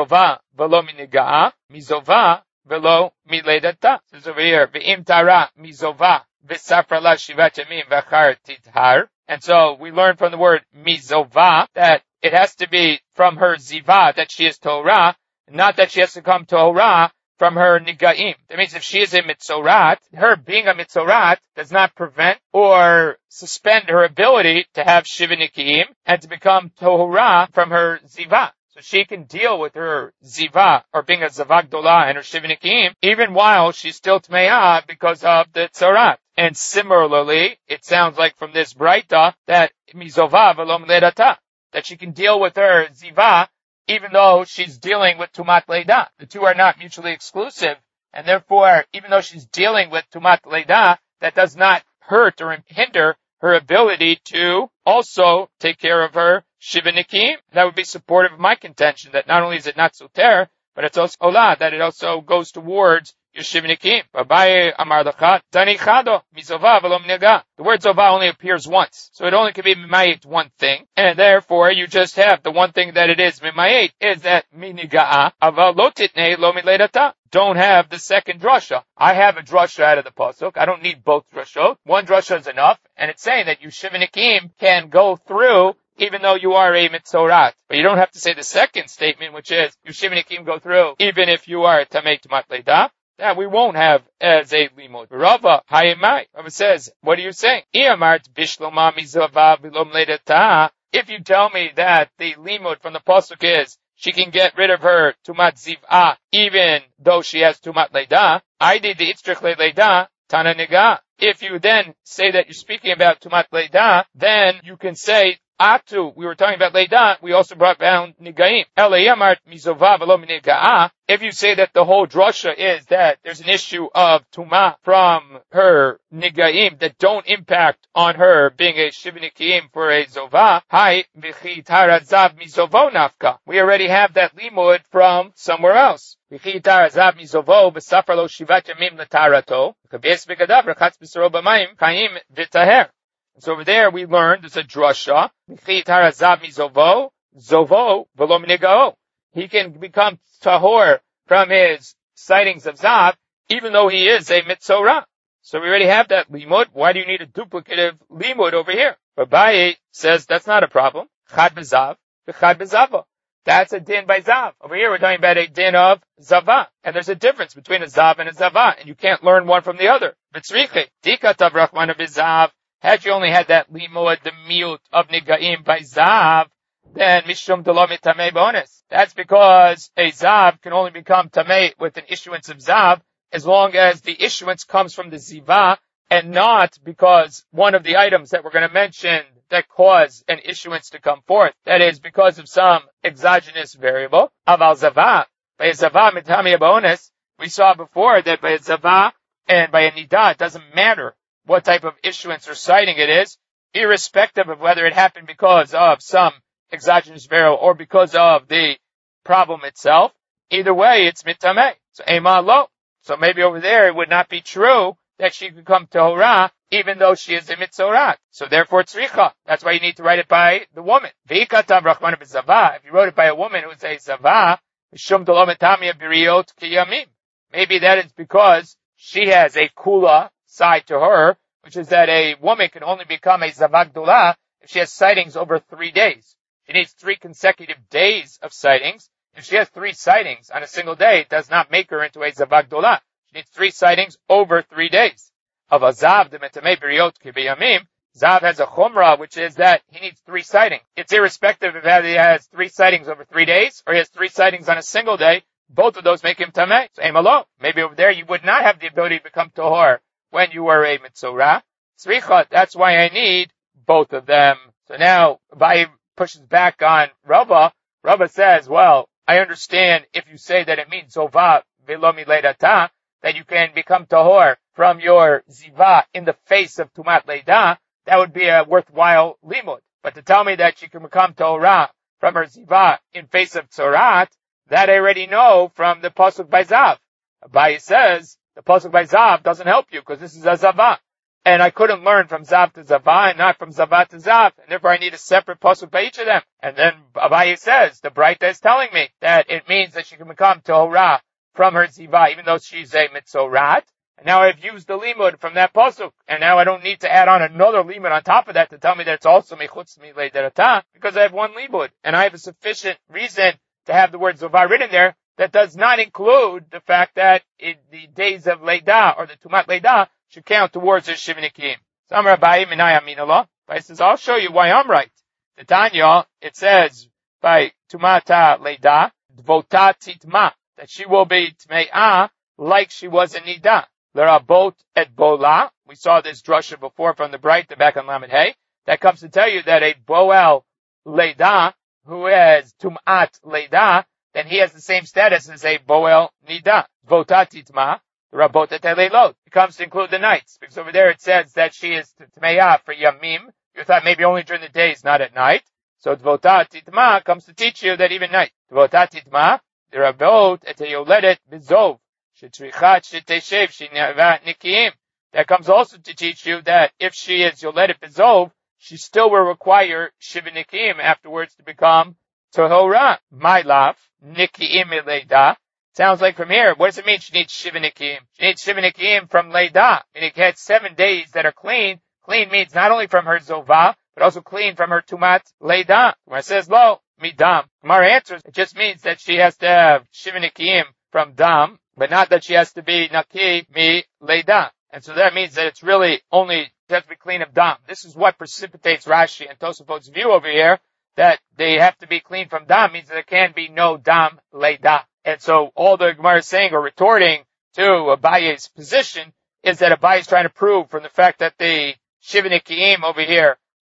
velo miniga'a, Mizova velo miledata. This is over here, V'im tara Mizova v'safra la shivat yamim v'achar tithar. And so we learn from the word Mizova that it has to be from her Ziva that she is Torah, not that she has to come Torah from her Nigaim. That means if she is a Mitzorat, her being a Mitzorat does not prevent or suspend her ability to have Shivinikim and to become Torah from her Ziva. So she can deal with her Ziva or being a Zavak Dolah and her Shivinikim even while she's still Tmeah because of the Tzorat. And similarly, it sounds like from this Braita that Mizova v'lo miledata, that she can deal with her Ziva even though she's dealing with Tumat Leidah. The two are not mutually exclusive, and therefore, even though she's dealing with Tumat Leidah, that does not hurt or hinder her ability to also take care of her Shivinikim. That would be supportive of my contention that not only is it not Soter, but it's also Olah, that it also goes towards your Shivinikim. Abaye amar lecha, Tani chado, mizova v'lo mnega. The word Zova only appears once, so it only can be mimayit one thing, and therefore you just have the one thing that it is mimayit is that miniga'a, aval lo titnei lo miledata. Don't have the second drasha. I have a drasha out of the pasuk. I don't need both drashot. One drasha is enough, and it's saying that you Shivinikim can go through even though you are a Mitzorat. But you don't have to say the second statement, which is you Shivinikim go through even if you are a Tamei Tumat Leidah. That we won't have as a limud. Rava, hayemai. Rava says, what are you saying? Iyamart bishloma mizava v'lo miledata. If you tell me that the limud from the pasuk is she can get rid of her tumat ziv'ah even though she has tumat leidah, I did the itzrich leidah tana nega. If you then say that you're speaking about tumat leidah, then you can say Atu, we were talking about Leida, we also brought down Nigaim. Elayamart mizova velo miniga'a. If you say that the whole drasha is that there's an issue of Tuma from her Nigaim that don't impact on her being a Shivinikim for a Zova, Hai Vichi Tarazav mizovo nafka. We already have that limud from somewhere else. Vichi Tarazav mizovo b'safar lo shivat yamim l'tarato. K'bes b'gadav rechatz b'saro b'mayim kaim v'taher. So over there we learned there's a drasha. Vichi Tarazav mizovo, zovo v'lo minigao. He can become tahor from his sightings of Zav, even though he is a mitzorah. So we already have that limud. Why do you need a duplicative limud over here? Abaye says that's not a problem. Chad b'zav, v'chad b'zava. That's a din by Zav. Over here we're talking about a din of Zava. And there's a difference between a Zav and a Zava, and you can't learn one from the other. V'tzriche, dikatav rachmana b'zav. Had you only had that limud, the miut of nigaim by Zav, then mishum delo mitamei bonus. That's because a Zav can only become tamei with an issuance of Zav as long as the issuance comes from the Ziva and not because one of the items that we're going to mention that cause an issuance to come forth. That is because of some exogenous variable. Aval Zava, by a Zava mitamei bonus, we saw before that by a Zava and by a Nida, it doesn't matter what type of issuance or sighting it is, irrespective of whether it happened because of some exogenous variable or because of the problem itself. Either way, it's mitameh. So ema lo. So maybe over there it would not be true that she could come tahora even though she is a mitzorat. So therefore tzricha. That's why you need to write it by the woman. V'ikatav rachmana b'zava. If you wrote it by a woman who's a zava, mishum delo mitameh b'riyot kiyamim. Maybe that is because she has a kula side to her, which is that a woman can only become a zavagdula if she has sightings over 3 days. She needs 3 consecutive days of sightings. If she has 3 sightings on a single day, it does not make her into a zavagdula. She needs 3 sightings over 3 days. Of a zav, the metamei b'riyot kibiyamim, zav has a chumrah, which is that he needs 3 sightings. It's irrespective of whether he has 3 sightings over 3 days or he has 3 sightings on a single day. Both of those make him tamei. So emalo. Maybe over there you would not have the ability to become tahor when you were a mitzorah. Tzricha, that's why I need both of them. So now, Abaye pushes back on Rava. Rava says, well, I understand if you say that it means zova velo miledata, that you can become tahor from your ziva in the face of tumat leida, that would be a worthwhile limud. But to tell me that you can become tahora from her ziva in face of tzorat, that I already know from the pasuk by Zav. Abaye says, the pasuk by Zav doesn't help you because this is a Zava. And I couldn't learn from Zav to Zava and not from Zava to Zav. And therefore I need a separate pasuk by each of them. And then Abaye says, the Braita is telling me that it means that she can become Tahora from her Ziva even though she's a Mitzorat. And now I've used the limud from that pasuk. And now I don't need to add on another limud on top of that to tell me that it's also Mechutz Mileiderata because I have one limud. And I have a sufficient reason to have the word Zova written there. That does not include the fact that the days of Leida or the Tumat Leida should count towards the Shivinikim. So Amar Abaye Minay Aminallah. Abaye says, I'll show you why I'm right. The Tanya, it says by Tumata Leida, Dvota Titma, that she will be Tme'ah like she was in Nida. Lerabot et Bola. We saw this drasha before from the Braita back on Lamed Hey. That comes to tell you that a Boel Leida who has Tumat Leida, then he has the same status as a Boel Nida. Dvota Titma. Rabot Leilot. It comes to include the nights. Because over there it says that she is Tme'ah for Yamim. You thought maybe only during the days, not at night. So Dvota Titma comes to teach you that even night. Dvota Titma, the Rabot Yoledet Bizov. Shetrichat Sheteshev Shinava Nikiim. That comes also to teach you that if she is Yoledet Bizov, she still will require Shiva Nikiim afterwards to become Tahora. My love, Nikiim Leida. Sounds like from here, what does it mean she needs Shiva Nikiim? She needs Shiva Nikiim from Leida. Meaning it had 7 days that are clean. Clean means not only from her Zova, but also clean from her Tumat Leida. When it says lo, midam. Gemara answers, it just means that she has to have Shiva Nikiim from dam, but not that she has to be Naki mi Leida. And so that means that it's really only has to be clean of dam. This is what precipitates Rashi and Tosafot's view over here, that they have to be clean from dam means that there can be no dam Leida. And so all the Gemara is saying or retorting to Abaye's position is that Abaye is trying to prove from the fact that the Shiva Nikiim over here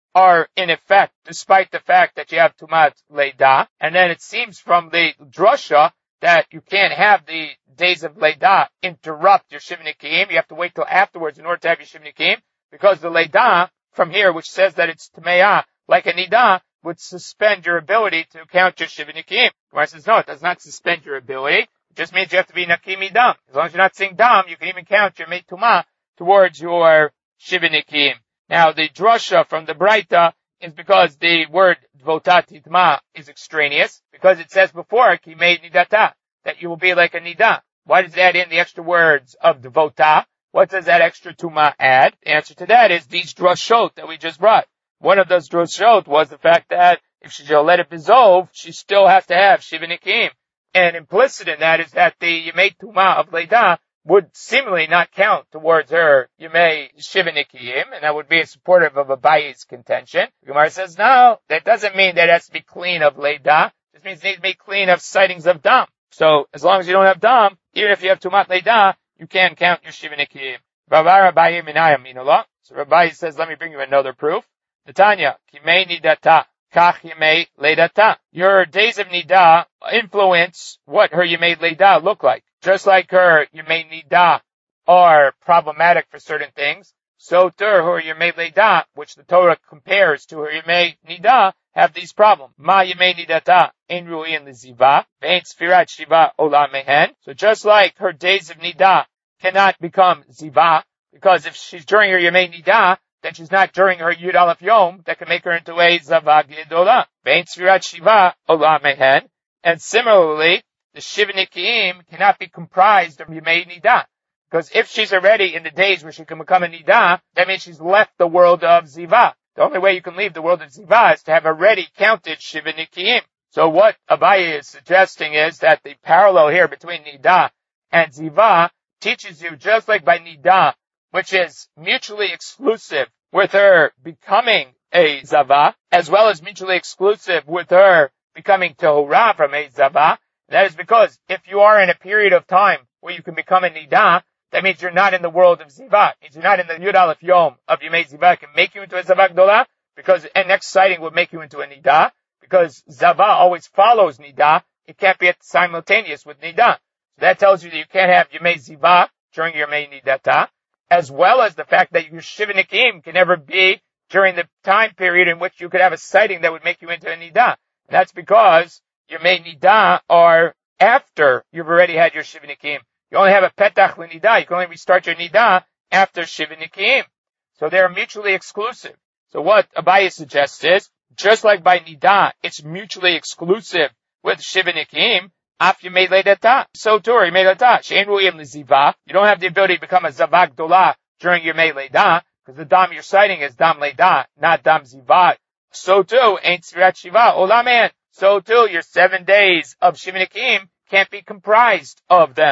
are in effect, despite the fact that you have Tumat Leida. And then it seems from the drasha that you can't have the days of Leida interrupt your Shiva Nikiyim. You have to wait till afterwards in order to have your Shiva Nikiyim, because the Leida from here, which says that it's Tameah, like a Nida, would suspend your ability to count your Shiva Nikiyim. Gemara says, no, it does not suspend your ability. It just means you have to be Nakimi Dam. As long as you're not saying Dam, you can even count your Meit Tumah towards your Shiva Nikiyim. Now, the drasha from the Braita is because the word Dvota Titma is extraneous, because it says before, Ki made Nidata, that you will be like a Nida. Why does it add in the extra words of Dvota? What does that extra Tuma add? The answer to that is these drashot that we just brought. One of those drashot was the fact that if she'll let it dissolve, she still has to have Shiva Nikiyim. And implicit in that is that the Yemei Tuma of Leida would seemingly not count towards her Yemei Shiva Nikiyim, and that would be supportive of Abayi's contention. Gemara says, no, that doesn't mean that it has to be clean of Leida. It just means it needs to be clean of sightings of Dam. So, as long as you don't have Dam, even if you have Tumat Leida, you can count your Shiva Nikiyim. So Rabbi says, let me bring you another proof. Netanya, Kimei Nidata, Kach Yemei Leidata. Your days of Nida influence what her Yemei Leida look like. Just like her Yemei Nida are problematic for certain things, so too her Yemei Leida, which the Torah compares to her Yemei Nida, have these problems. Ma Yemei Nidata ein ru'in l'ziva, ve'ein sfirat shiva ola mehen. So just like her days of Nida cannot become ziva, because if she's during her Yemei Nida, then she's not during her Yud Aleph Yom, that can make her into a Zava Gedola. Ve'ein sfirat shiva ola mehen. And similarly, the Shiva Nikiyim cannot be comprised of Yemei Nida. Because if she's already in the days where she can become a Nida, that means she's left the world of Ziva. The only way you can leave the world of Ziva is to have already counted Shiva Nikiyim. So what Abaye is suggesting is that the parallel here between Nida and Ziva teaches you just like by Nida, which is mutually exclusive with her becoming a Zava, as well as mutually exclusive with her becoming Tehura from a Zava. That is because if you are in a period of time where you can become a Nida, that means you're not in the world of Ziva. It means you're not in the Yud Aleph Yom of Yemei Ziva. It can make you into a Zava Gdola, because an next sighting would make you into a Nida, because Zava always follows Nida. It can't be simultaneous with Nida. So that tells you that you can't have Yemei Ziva during Yemei Nidata, as well as the fact that your Shiva Nikiyim can never be during the time period in which you could have a sighting that would make you into a Nida. And that's because Yemei Nida are after you've already had your Shiva Nikiyim. You only have a Petach L'Nida. You can only restart your Nida after Shiva Nikiyim. So they're mutually exclusive. So what Abaye suggests is, just like by Nida, it's mutually exclusive with Shiva Nikiyim, Af Yemei Leidata. So too, Yemei Leidata. She'en ru'im l'ziva. You don't have the ability to become a Zavak Dola during Yemei Leida, because the Dam you're citing is Dam Leida, not Dam Ziva. So too, Ein Sfirat Shiva, Olaman. So too, your 7 days of Shiva Nikiyim can't be comprised of them.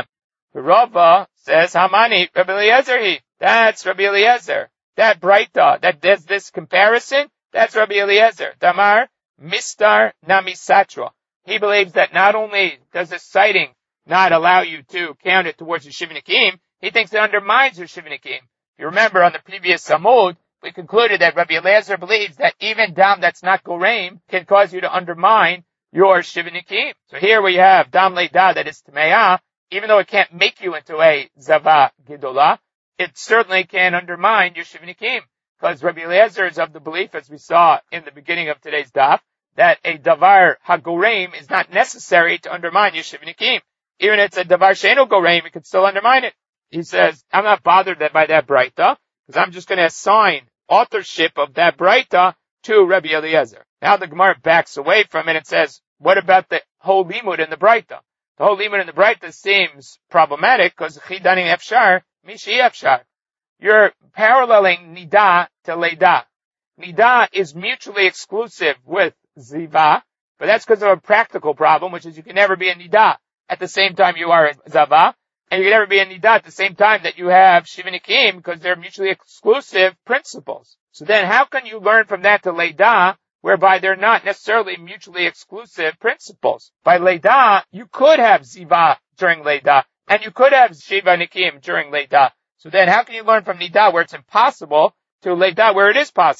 Rava says, Hamani, Rabbi Eliezer he. That's Rabbi Eliezer. That Braita, that does this comparison, that's Rabbi Eliezer. Damar, Mistar Namisatra. He believes that not only does the sighting not allow you to count it towards the Shiva Nikiyim, he thinks it undermines your Shiva Nikiyim. If you remember on the previous Samud, we concluded that Rabbi Eliezer believes that even Dam that's not Goreim can cause you to undermine your Shiva Nikiyim. So here we have Dam Leida that is Tameah. Even though it can't make you into a Zava Gidola, it certainly can undermine your Shiva Nikiyim. Because Rabbi Eliezer is of the belief, as we saw in the beginning of today's daf, that a Davar HaGoreim is not necessary to undermine your Shiva Nikiyim. Even if it's a Davar She'eno Goreim, it could still undermine it. He says, I'm not bothered by that Braita, because I'm just going to assign authorship of that Braita to Rabbi Eliezer. Now the Gemara backs away from it and says, what about the whole limud in the Braita? The whole limud in the Braita seems problematic because Chidanim Efshar, Mishi Efshar. You're paralleling Nida to Leida. Nida is mutually exclusive with Ziva, but that's because of a practical problem, which is you can never be a Nida at the same time you are a Zava, and you can never be a Nida at the same time that you have Shiva Nikiyim, because they're mutually exclusive principles. So then how can you learn from that to Leida, whereby they're not necessarily mutually exclusive principles? By Leida, you could have Ziva during Leida, and you could have Shiva Nikiyim during Leida. So then how can you learn from Nida where it's impossible to Leida where it is possible?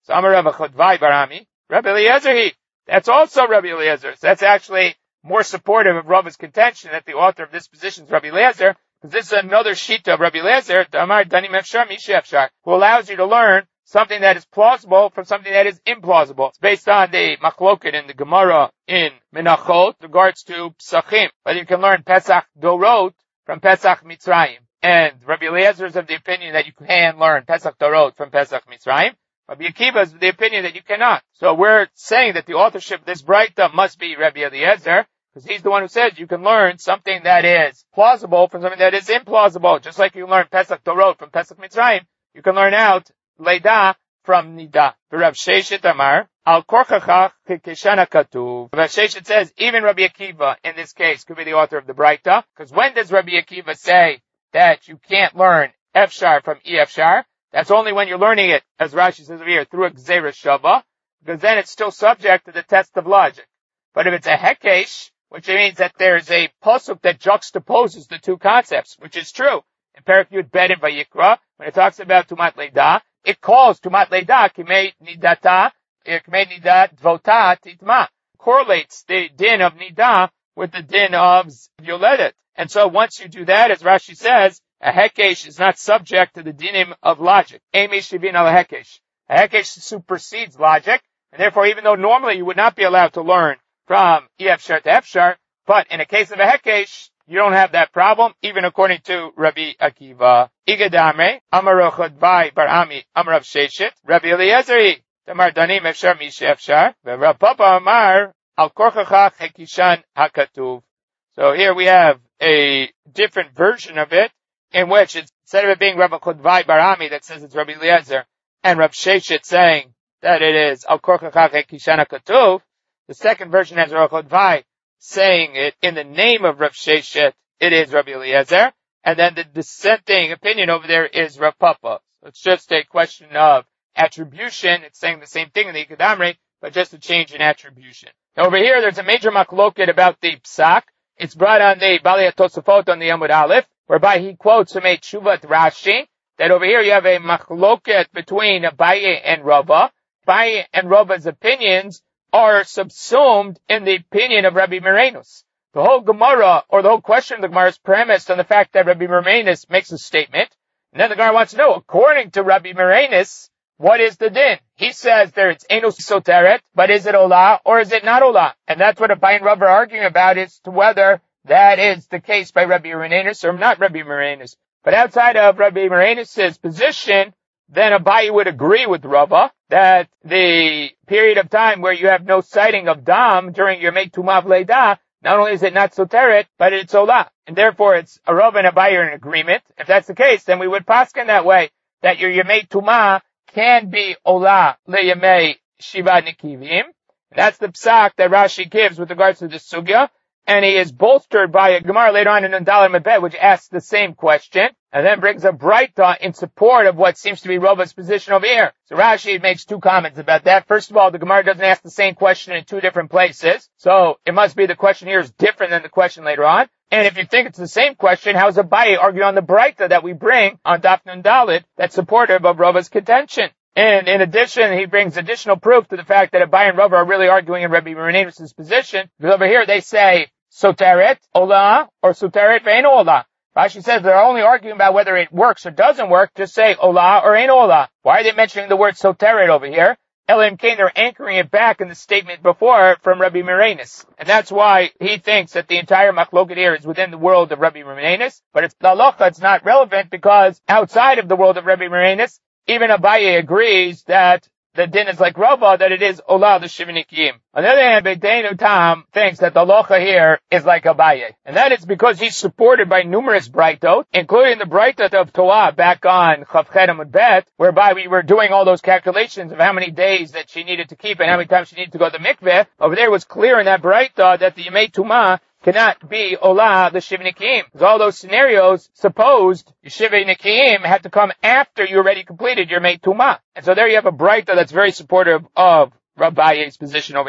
So Amar Rabbi Chodvai Barami, Rabbi Eliezer that's also Rabbi Eliezer. So that's actually more supportive of Rava's contention that the author of this position is Rabbi Eliezer, because this is another shita of Rabbi Eliezer, Amar Danim Efshar Mishi Efshar, who allows you to learn something that is plausible from something that is implausible. It's based on the machloket in the Gemara in Menachot, regards to Psachim, whether you can learn Pesach Dorot from Pesach Mitzrayim. And Rabbi Eliezer is of the opinion that you can learn Pesach Dorot from Pesach Mitzrayim. Rabbi Akiva is of the opinion that you cannot. So we're saying that the authorship of this Braita must be Rabbi Eliezer, because he's the one who says you can learn something that is plausible from something that is implausible. Just like you learn Pesach Dorot from Pesach Mitzrayim, you can learn out Leida from Nida. Rav Sheshet Amar, Al Korchacha Kishana Katuv. Rav Sheshet says, even Rabbi Akiva, in this case, could be the author of the Braita, because when does Rabbi Akiva say that you can't learn Efshar from Efshar? That's only when you're learning it, as Rashi says over here, through a Gzeira Shava, because then it's still subject to the test of logic. But if it's a Hekesh, which means that there's a pasuk that juxtaposes the two concepts, which is true. In Perek Yud Bet in Vayikra, when it talks about Tumat Leida, it calls Tumat Leida Kimei Nidata, Kimei Nidat Dvota Titma, correlates the din of Nida with the din of Yoledet. And so once you do that, as Rashi says, a Hekesh is not subject to the dinim of logic. Emi Shivin al Hekesh. A Hekesh supersedes logic, and therefore even though normally you would not be allowed to learn from Efshar to Efshar, but in a case of a Hekesh, you don't have that problem, even according to Rabbi Akiva. Igadame, Amar Chodvai Barami, Amar Rav Sheshet, Rabbi Eliezer, Tamar Danim Efshar Mish Efshar, Rav Papa Amar, Al Korchacha Hekishan Hakatuv. So here we have a different version of it, in which instead of it being Rabbi Chodvai Barami that says it's Rabbi Eliezer, and Rav Sheshet saying that it is Al Korchacha Hekishan Hakatuv, the second version has Rav Chodvai saying it in the name of Rav Sheshet, it is Rabbi Eliezer, and then the dissenting opinion over there is Rav Papa. So it's just a question of attribution. It's saying the same thing in the Ikadamri, but just a change in attribution. Now over here, there's a major machloket about the Psak. It's brought on the Bali Tosafot on the Amud Aleph, whereby he quotes from a Tshuvat Rashi, that over here you have a machloket between Abaye and Rava. Abaye and Rava's opinions are subsumed in the opinion of Rabbi Merenus. The whole Gemara, or the whole question of the Gemara is premised on the fact that Rabbi Merenus makes a statement, and then the Gemara wants to know, according to Rabbi Merenus, what is the din? He says there it's Eno Soteret, but is it Olah, or is it not Olah? And that's what Abaye and Rava are arguing about, is to whether that is the case by Rabbi Merenus or not Rabbi Merenus. But outside of Rabbi Merenus' position, then Abaye would agree with Rava that the period of time where you have no sighting of Dam during your Mei Tumav Leida, not only is it not Soteret, but it's Olah. And therefore it's a Rava and Abaye are in agreement. If that's the case, then we would paskin that way, that your Yemei Tumah can be Olah leYemei Shiva Nikivim. That's the psak that Rashi gives with regards to the Sugya. And he is bolstered by a Gemara later on in Nundalim Mebet, which asks the same question, and then brings a Braita in support of what seems to be Rava's position over here. So Rashi makes two comments about that. First of all, the Gemara doesn't ask the same question in two different places, so it must be the question here is different than the question later on. And if you think it's the same question, how is Abaye arguing on the Braita that we bring on Daf Nundalit that's supportive of Rava's contention? And in addition, he brings additional proof to the fact that Abaye and Rava are really arguing in Rabbi Merenus' position, because over here they say Soteret, Olah, or Soteret ve'en Olah. Rashi says they're only arguing about whether it works or doesn't work, just say Olah or Ein Olah. Why are they mentioning the word Soteret over here? Elam Kain, they're anchoring it back in the statement before from Rabbi Merenus. And that's why he thinks that the entire machloket here is within the world of Rabbi Merenus, but it's the halacha, it's not relevant because outside of the world of Rabbi Merenus, even Abaye agrees that the din is like Rava, that it is Olah the Shivinikim. On the other hand, Beiteinu Tam thinks that the halacha here is like Abaye. And that is because he's supported by numerous Braitot, including the Braitot of Toah back on Chavchet Amud Bet, whereby we were doing all those calculations of how many days that she needed to keep and how many times she needed to go to the mikveh. Over there it was clear in that Braitot that the Yemei Tumah cannot be Olah the Shiva Nikim. Because all those scenarios supposed Shiva Nikim had to come after you already completed your Mei Tumah. And so there you have a Braita that's very supportive of Rabbi Abaye's position over here.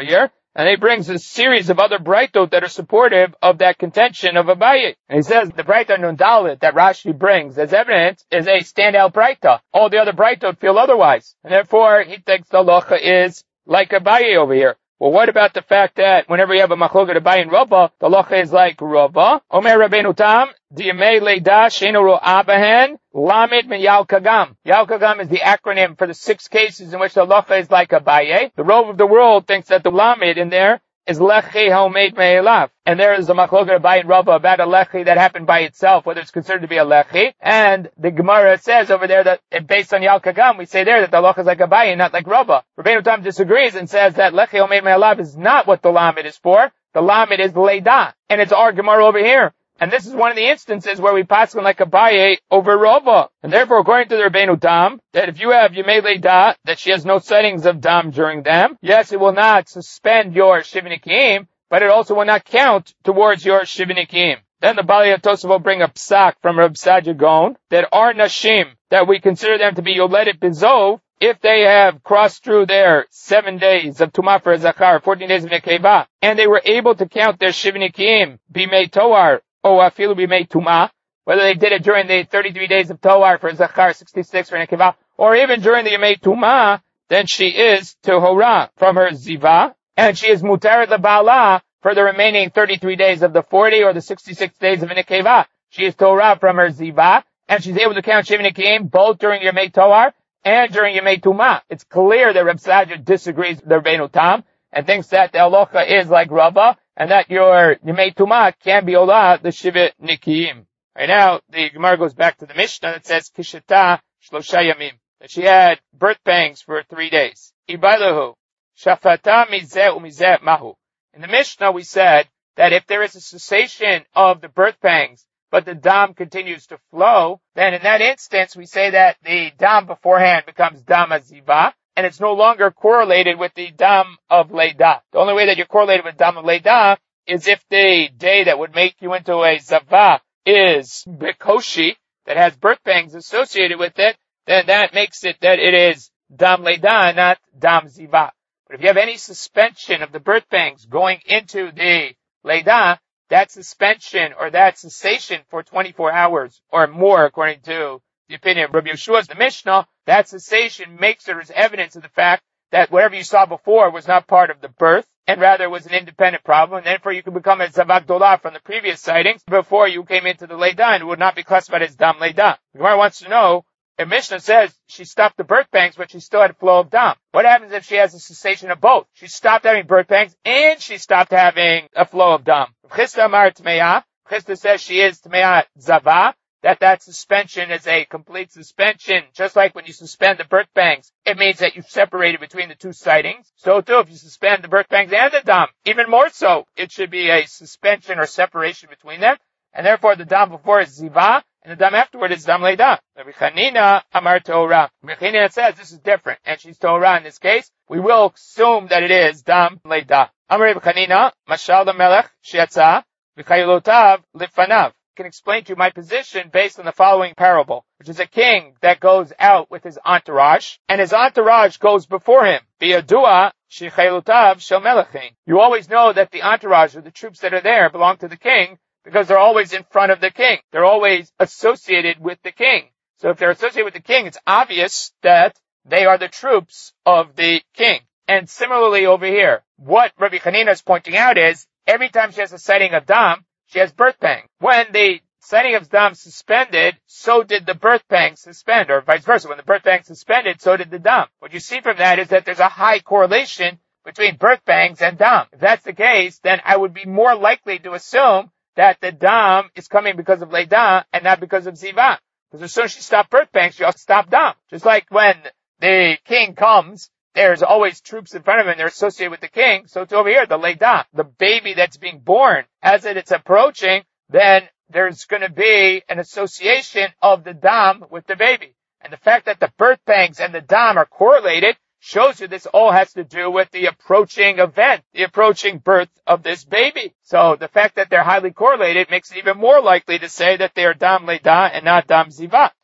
And he brings a series of other braitot that are supportive of that contention of Abaye. And he says the braita Nun Dalet that Rashi brings as evidence is a standout braita. All the other braitot feel otherwise. And therefore, he thinks the halacha is like Abaye over here. Well, what about the fact that whenever you have a machloket Abaye and Rava, the halacha is like Rava? Omer Rabbeinu Tam, Diyamei Leida Sheinu Ro'ah Bahen, Lamed min Yal Kagam. Yal Kagam is the acronym for the 6 cases in which the halacha is like Abaye. The Rov of the world thinks that the Lamed in there is Lechi Homed Me'elav. And there is a machloket Abaye and Rava about a Lechi that happened by itself, whether it's considered to be a Lechi. And the Gemara says over there that based on Yal Kagam, we say there that the halacha is like Abaye, not like Rava. Rabbeinu Tam disagrees and says that Lechi Homed Me'elav is not what the Lamed is for. The Lamed is Leida. And it's our Gemara over here. And this is one of the instances where we pass on like Abaye over Rava. And therefore, according to the Rabbeinu Tam, that if you have Yemei Leida, that she has no sightings of Dam during them, yes, it will not suspend your Shivinikim, but it also will not count towards your Shivinikim. Then the Bali Tosaf will bring a psak from Reb Saadia Gaon that are Nashim, that we consider them to be Yoledet Bizov, if they have crossed through their 7 days of Tumah for a Zachar, 14 days of Nekeva, and they were able to count their Shivinikim, Bimei Toar, or afilu b'mei tumah, whether they did it during the 33 days of Toar for Zachar, 66 for Nekeva, or even during the Yemei Tumah, then she is Tehorah from her Ziva, and she is Mutaret LeBaala for the remaining 33 days of the 40 or the 66 days of Nekeva. She is Tehorah from her Ziva, and she's able to count Shivinikim both during Yemei Toar and during Yemei Tumah. It's clear that Reb Saadia disagrees with the Rabbeinu Tam and thinks that the halacha is like Rava, and that your Yemei Tumah can be Olah, the Shivat Nikiyim. Right now, the Gemara goes back to the Mishnah that says, Kishata Shlosha Yamim, that she had birth pangs for 3 days. Ibailahu, Shafata Mizeh Umizeh Mahu. In the Mishnah, we said that if there is a cessation of the birth pangs, but the dam continues to flow, then in that instance, we say that the dam beforehand becomes dam aziva, and it's no longer correlated with the dam of Leida. The only way that you're correlated with dam of Leida is if the day that would make you into a zava is bekoshi, that has birth pangs associated with it, then that makes it that it is dam Leida, not dam ziva. But if you have any suspension of the birth pangs going into the Leida, that suspension or that cessation for 24 hours or more, according to the opinion of Rabbi Yeshua's the Mishnah, that cessation makes there as evidence of the fact that whatever you saw before was not part of the birth, and rather was an independent problem, and therefore you could become a Zavak Dolah from the previous sightings before you came into the Leida, and it would not be classified as Dam Leida. The Gemara wants to know, the Mishnah says she stopped the birth pangs, but she still had a flow of Dam. What happens if she has a cessation of both? She stopped having birth pangs, and she stopped having a flow of Dam. Chisda Amar Tmeah, Chisda says she is Tmeah Zava, that suspension is a complete suspension, just like when you suspend the birth pangs, it means that you've separated between the 2 sightings. So too, if you suspend the birth pangs and the dam, even more so, it should be a suspension or separation between them, and therefore the dam before is ziva, and the dam afterward is dam leida. Rabbi Chanina Amar Torah. Rabbi Chanina says this is different, and she's Torah in this case. We will assume that it is dam leida. Amar Rabbi Chanina, Mashal the Melech Sheatza, V'chayilotav Lifanav. Can explain to you my position based on the following parable, which is a king that goes out with his entourage, and his entourage goes before him. Biyadua shechaylutav shel melechim. You always know that the entourage or the troops that are there belong to the king because they're always in front of the king. They're always associated with the king. So if they're associated with the king, it's obvious that they are the troops of the king. And similarly over here, what Rabbi Chanina is pointing out is every time she has a sighting of Dam, she has birth pang. When the sighting of Dam suspended, so did the birth pang suspend, or vice versa. When the birth pang suspended, so did the Dam. What you see from that is that there's a high correlation between birth pangs and Dam. If that's the case, then I would be more likely to assume that the Dam is coming because of Leida and not because of Ziva. Because as soon as she stopped birth pangs, she also stopped Dam. Just like when the king comes, there's always troops in front of him, they're associated with the king. So it's over here, the Leida, the baby that's being born, as it's approaching, then there's going to be an association of the Dam with the baby. And the fact that the birth pangs and the Dam are correlated shows you this all has to do with the approaching event, the approaching birth of this baby. So the fact that they're highly correlated makes it even more likely to say that they are Dam Leida and not Dam Ziva.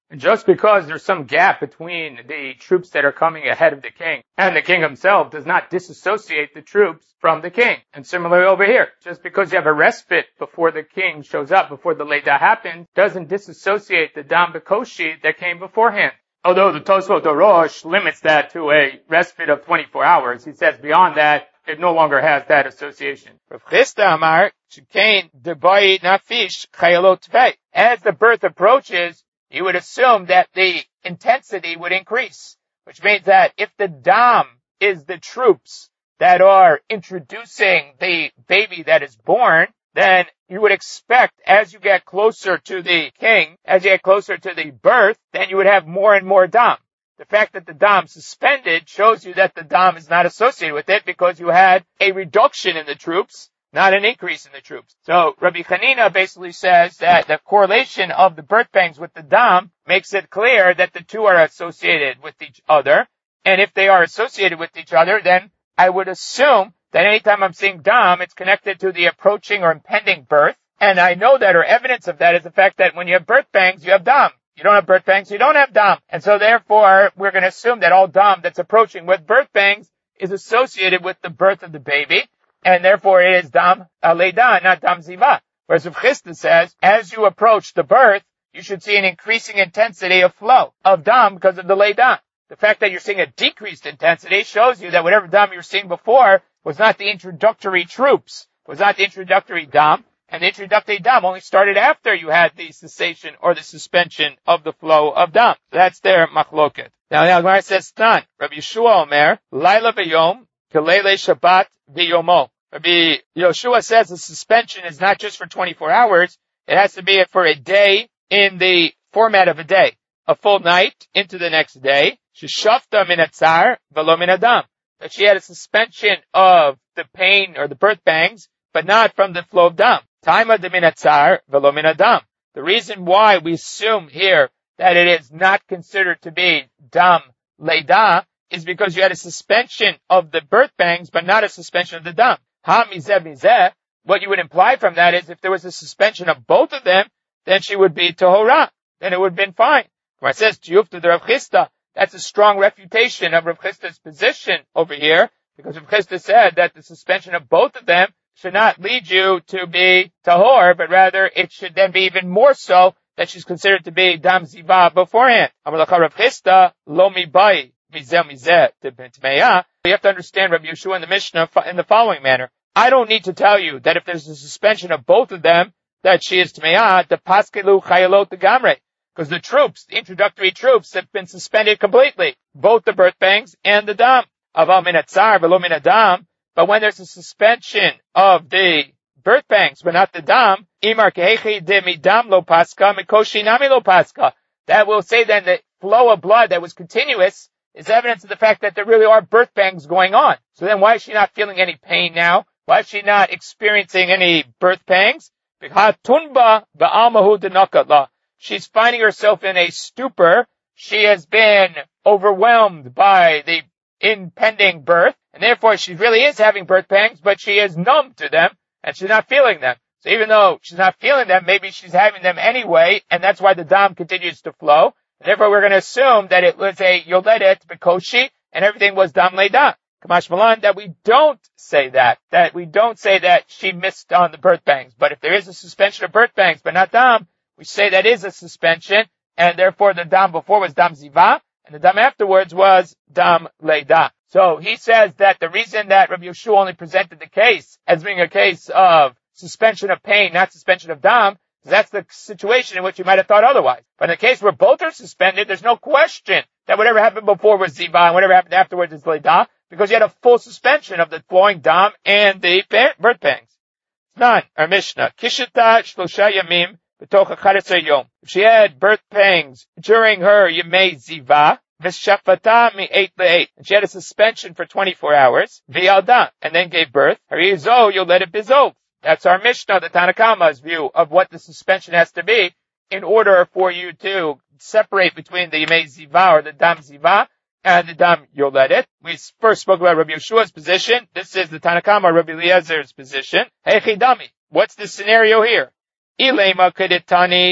And just because there's some gap between the troops that are coming ahead of the king and the king himself does not disassociate the troops from the king. And similarly over here, just because you have a respite before the king shows up, before the Leidah happens, doesn't disassociate the Dam Bekoshi that came beforehand. Although the Tosfot Rosh limits that to a respite of 24 hours, he says beyond that, it no longer has that association. Rav Chisda Amar, Shekain Debai Nafish Chayalot Tvei. As the birth approaches, you would assume that the intensity would increase, which means that if the Dam is the troops that are introducing the baby that is born, then you would expect as you get closer to the king, as you get closer to the birth, then you would have more and more Dam. The fact that the Dam suspended shows you that the Dam is not associated with it because you had a reduction in the troops, not an increase in the troops. So Rabbi Chanina basically says that the correlation of the birth pangs with the Dam makes it clear that the two are associated with each other. And if they are associated with each other, then I would assume that anytime I'm seeing Dam, it's connected to the approaching or impending birth. And I know that, or evidence of that is the fact that when you have birth pangs, you have Dam. You don't have birth pangs, you don't have Dam. And so therefore, we're going to assume that all Dam that's approaching with birth pangs is associated with the birth of the baby. And therefore it is Dam Leidah, not Dam Ziva. Whereas Rav Chisda says, as you approach the birth, you should see an increasing intensity of flow of Dam because of the Leidah. The fact that you're seeing a decreased intensity shows you that whatever Dam you were seeing before was not the introductory troops, was not the introductory Dam, and the introductory Dam only started after you had the cessation or the suspension of the flow of Dam. That's their machloket. Now Gemara says, Tan, Rabbi Yeshua Omer, Laila B'yom, Kelele Shabbat V'yomo. Rabbi Yeshua says the suspension is not just for 24 hours, it has to be for a day in the format of a day. A full night into the next day. Sheshafta min atzar v'lo min adam. That she had a suspension of the pain or the birth pangs, but not from the flow of Dam. Taima de min atzar v'lo min adam. The reason why we assume here that it is not considered to be Dam Leidah is because you had a suspension of the birth pangs, but not a suspension of the Dam. Ha mizeh mizeh. What you would imply from that is if there was a suspension of both of them, then she would be Tahora. Then it would have been fine. Where it says, Tiyufta de Rav Chisda, that's a strong refutation of Rav Chisda's position over here, because Rav Chisda said that the suspension of both of them should not lead you to be Tahor, but rather it should then be even more so that she's considered to be Dam Ziva beforehand. Amalacha Rav Chisda, lo mi bai, mizeh mizeh, tmeya. You have to understand Rabbi Yeshua in the Mishnah in the following manner. I don't need to tell you that if there's a suspension of both of them, that she is Tmeya, the Paskelu Chayalot the Gamre. Because the troops, the introductory troops, have been suspended completely. Both the birth pangs and the Dam. Aval min atzar v'lo min adam. But when there's a suspension of the birth pangs, but not the Dam, imar kehechi de midam lo paska, mikoshi nami lo paska. That will say then the flow of blood that was continuous is evidence of the fact that there really are birth pangs going on. So then why is she not feeling any pain now? Why is she not experiencing any birth pangs? Tunba ba'almahu denakatla. She's finding herself in a stupor. She has been overwhelmed by the impending birth, and therefore she really is having birth pangs, but she is numb to them, and she's not feeling them. So even though she's not feeling them, maybe she's having them anyway, and that's why the Dam continues to flow. And therefore we're going to assume that it was a Yoledet Bekoshi, and everything was Dam Leidah. Kamash Malan, that we don't say that we don't say that she missed on the birth pangs. But if there is a suspension of birth pangs, but not Dam, we say that is a suspension, and therefore the Dam before was Dam Ziva, and the Dam afterwards was Dam Leidah. So he says that the reason that Rabbi Yeshua only presented the case as being a case of suspension of pain, not suspension of Dam, that's the situation in which you might have thought otherwise. But in the case where both are suspended, there's no question that whatever happened before was Ziva, and whatever happened afterwards is Leidah, because you had a full suspension of the flowing Dam and the birth pangs. None. Our Mishnah. Kishita shlosha yamim b'toch 11 yom. If she had birth pangs during her Yemei Ziva, v'shafata mi-8 le-8, and she had a suspension for 24 hours, v'yalda, and then gave birth, harizo, you'll let it bizov. That's our Mishnah, the Tanna Kamma's view of what the suspension has to be in order for you to separate between the Yemei Ziva or the Dam Ziva and the Dam Yoledet. We first spoke about Rabbi Yeshua's position. This is the Tanna Kamma, Rabbi Eliezer's position. Hey Chidami, what's the scenario here? Ilema kedetani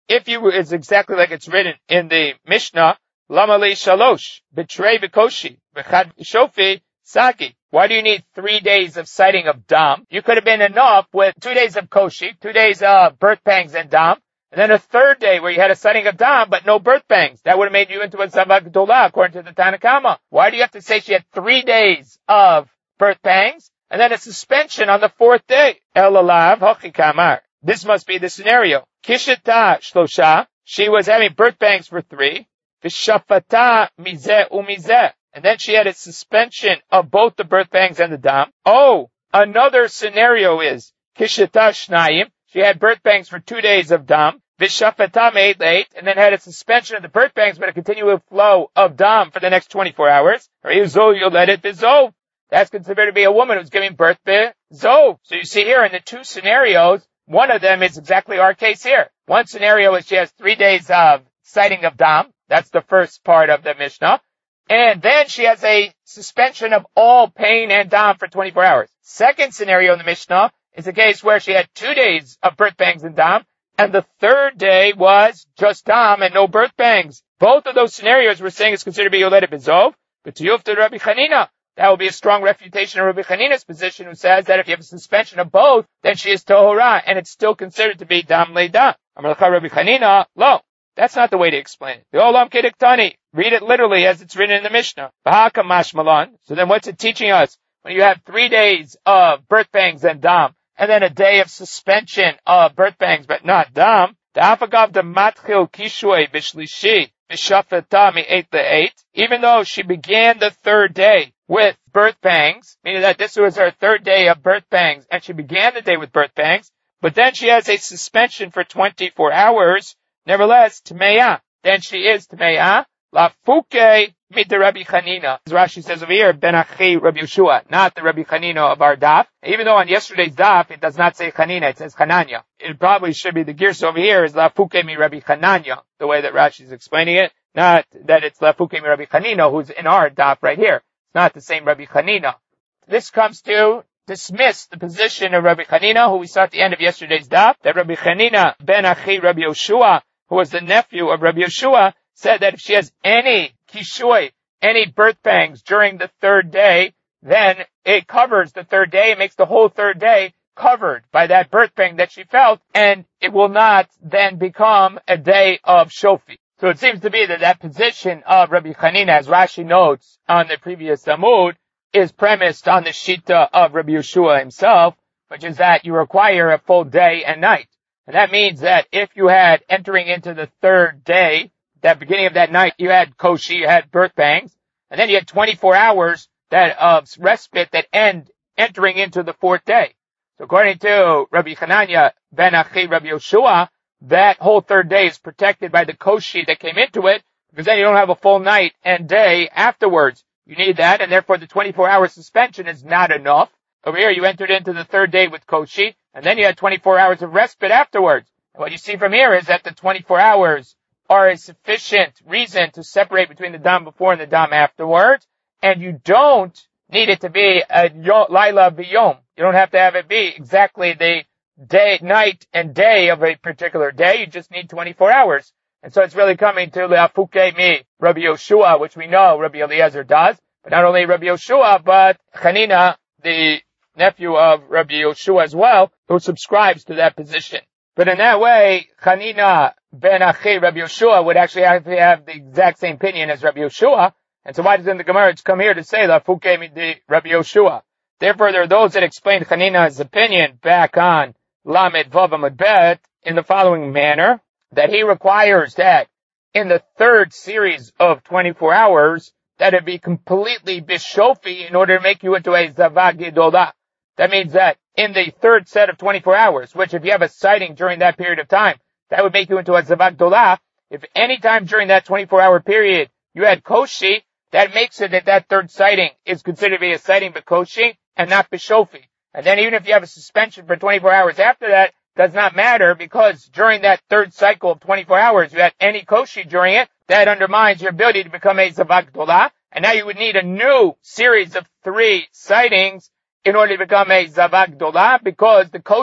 it's exactly like it's written in the Mishnah, Lama li shalosh, betrei v'koshi, v'chad shofi, saki. Why do you need 3 days of sighting of dam? You could have been enough with 2 days of koshi, 2 days of birth pangs and dam, and then a third day where you had a sighting of dam but no birth pangs. That would have made you into a zavak dola according to the Tanna Kama. Why do you have to say she had 3 days of birth pangs and then a suspension on the 4th day? Elalav hochi kamar. This must be the scenario. Kishita shlosha. She was having birth pangs for 3. V'shafata mizeh umizeh. And then she had a suspension of both the birth pangs and the dam. Oh, another scenario is Kishita shnayim. She had birth pangs for 2 days of dam. V'shafata me'ed late. And then had a suspension of the birth pangs but a continual flow of dam for the next 24 hours. You'll let it bizov. That's considered to be a woman who's giving birth bizov. So you see here in the 2 scenarios, one of them is exactly our case here. One scenario is she has 3 days of sighting of dam. That's the first part of the Mishnah. And then she has a suspension of all pain and dam for 24 hours. Second scenario in the Mishnah is a case where she had 2 days of birth pangs and dam, and the third day was just dam and no birth pangs. Both of those scenarios we're saying is considered to be Yoledet Bizov, but to Yufta Rabbi Chanina, that will be a strong refutation of Rabbi Chanina's position, who says that if you have a suspension of both, then she is Tohora, and it's still considered to be Dam Le Dam. Amar Lecha Rabbi Chanina, lo. That's not the way to explain it. The Olam Kediktani. Read it literally as it's written in the Mishnah. V'haka mashmalan. So then what's it teaching us? When you have 3 days of birth pangs and dam, and then a day of suspension of birth pangs but not dam, da'afagav dematchil kishuei b'shlishi b'shafata mi'et le'et, even though she began the third day with birth pangs, meaning that this was her third day of birth pangs, and she began the day with birth pangs, but then she has a suspension for 24 hours, nevertheless, Tmeya. Then she is Tmeya. La Fuke mit the Rabbi Chanina. As Rashi says over here, Ben Achi Rabbi Yeshua, not the Rabbi Chanina of our daf. Even though on yesterday's daf it does not say Chanina, it says Chananya. It probably should be the gears over here is La Fuke mi Rabbi Chananya, the way that Rashi is explaining it. Not that it's La Fuke mi Rabbi Chanina, who's in our daf right here. It's not the same Rabbi Chanina. This comes to dismiss the position of Rabbi Chanina, who we saw at the end of yesterday's daf, that Rabbi Chanina Ben Achi Rabbi Yeshua, who was the nephew of Rabbi Yeshua, said that if she has any kishui, any birth pangs during the third day, then it covers the third day. It makes the whole third day covered by that birth pang that she felt, and it will not then become a day of shofi. So it seems to be that position of Rabbi Chanina, as Rashi notes on the previous Amud, is premised on the Shita of Rabbi Yeshua himself, which is that you require a full day and night. And that means that if you had entering into the third day, that beginning of that night, you had koshi, you had birth pangs, and then you had 24 hours that of respite that end entering into the 4th day. So according to Rabbi Chananya Ben Achi Rabbi Yeshua, that whole third day is protected by the koshi that came into it, because then you don't have a full night and day afterwards. You need that, and therefore the 24-hour suspension is not enough. Over here, you entered into the third day with koshi, and then you had 24 hours of respite afterwards. And what you see from here is that the 24 hours are a sufficient reason to separate between the dam before and the dam afterwards, and you don't need it to be a laila b'yom. You don't have to have it be exactly the day, night, and day of a particular day. You just need 24 hours. And so it's really coming to le'afuke mi Rabbi Yoshua, which we know Rabbi Eliezer does, but not only Rabbi Yoshua, but Chanina, the nephew of Rabbi Yoshua as well, who subscribes to that position. But in that way, Chanina Ben Achi Rabbi Yoshua would actually have the exact same opinion as Rabbi Yoshua. And so why doesn't the Gemara come here to say La Fuke Midi Rabbi Yoshua? Therefore, there are those that explain Chanina's opinion back on Lamed Vav Amud Bet in the following manner, that he requires that in the third series of 24 hours, that it be completely bishofi in order to make you into a Zavag Gedolah. That means that in the third set of 24 hours, which if you have a sighting during that period of time, that would make you into a Zavak Dolah. If any time during that 24-hour period you had Koshi, that makes it that third sighting is considered to be a sighting B'Koshi and not B'Shofi. And then even if you have a suspension for 24 hours after that, does not matter, because during that third cycle of 24 hours you had any Koshi during it, that undermines your ability to become a Zavak Dolah. And now you would need a new series of 3 sightings in order to become a Zavak Dolah, because the Koshi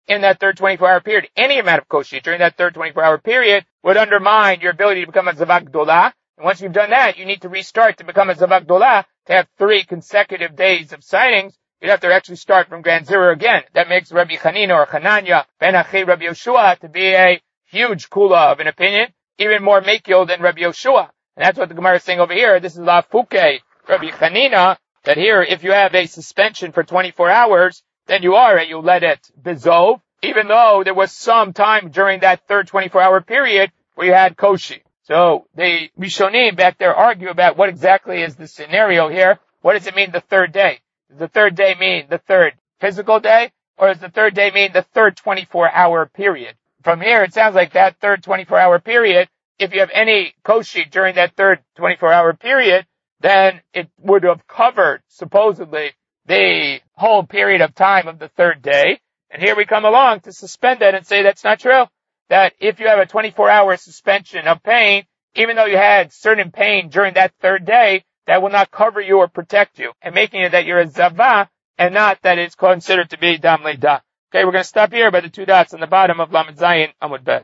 in that third 24-hour period. Any amount of koshi during that third 24-hour period would undermine your ability to become a zavak gdolah. And once you've done that, you need to restart to become a zavak gdolah to have 3 consecutive days of sightings. You'd have to actually start from ground zero again. That makes Rabbi Chanina or Hananya ben Achi Rabbi Yoshua to be a huge kula of an opinion, even more mekil than Rabbi Yoshua. And that's what the Gemara is saying over here. This is La Fuke Rabbi Chanina, that here, if you have a suspension for 24 hours, then you let it bizov, even though there was some time during that third 24-hour period where you had koshi. So the Rishonim back there argue about what exactly is the scenario here. What does it mean the third day? Does the third day mean the third physical day, or does the third day mean the third 24-hour period? From here, it sounds like that third 24-hour period, if you have any koshi during that third 24-hour period, then it would have covered, supposedly, the whole period of time of the third day. And here we come along to suspend that and say that's not true. That if you have a 24-hour suspension of pain, even though you had certain pain during that third day, that will not cover you or protect you, and making it that you're a zava, and not that it's considered to be dam leida. Okay, we're going to stop here by the 2 dots on the bottom of Lamed Zayin Amud Bet.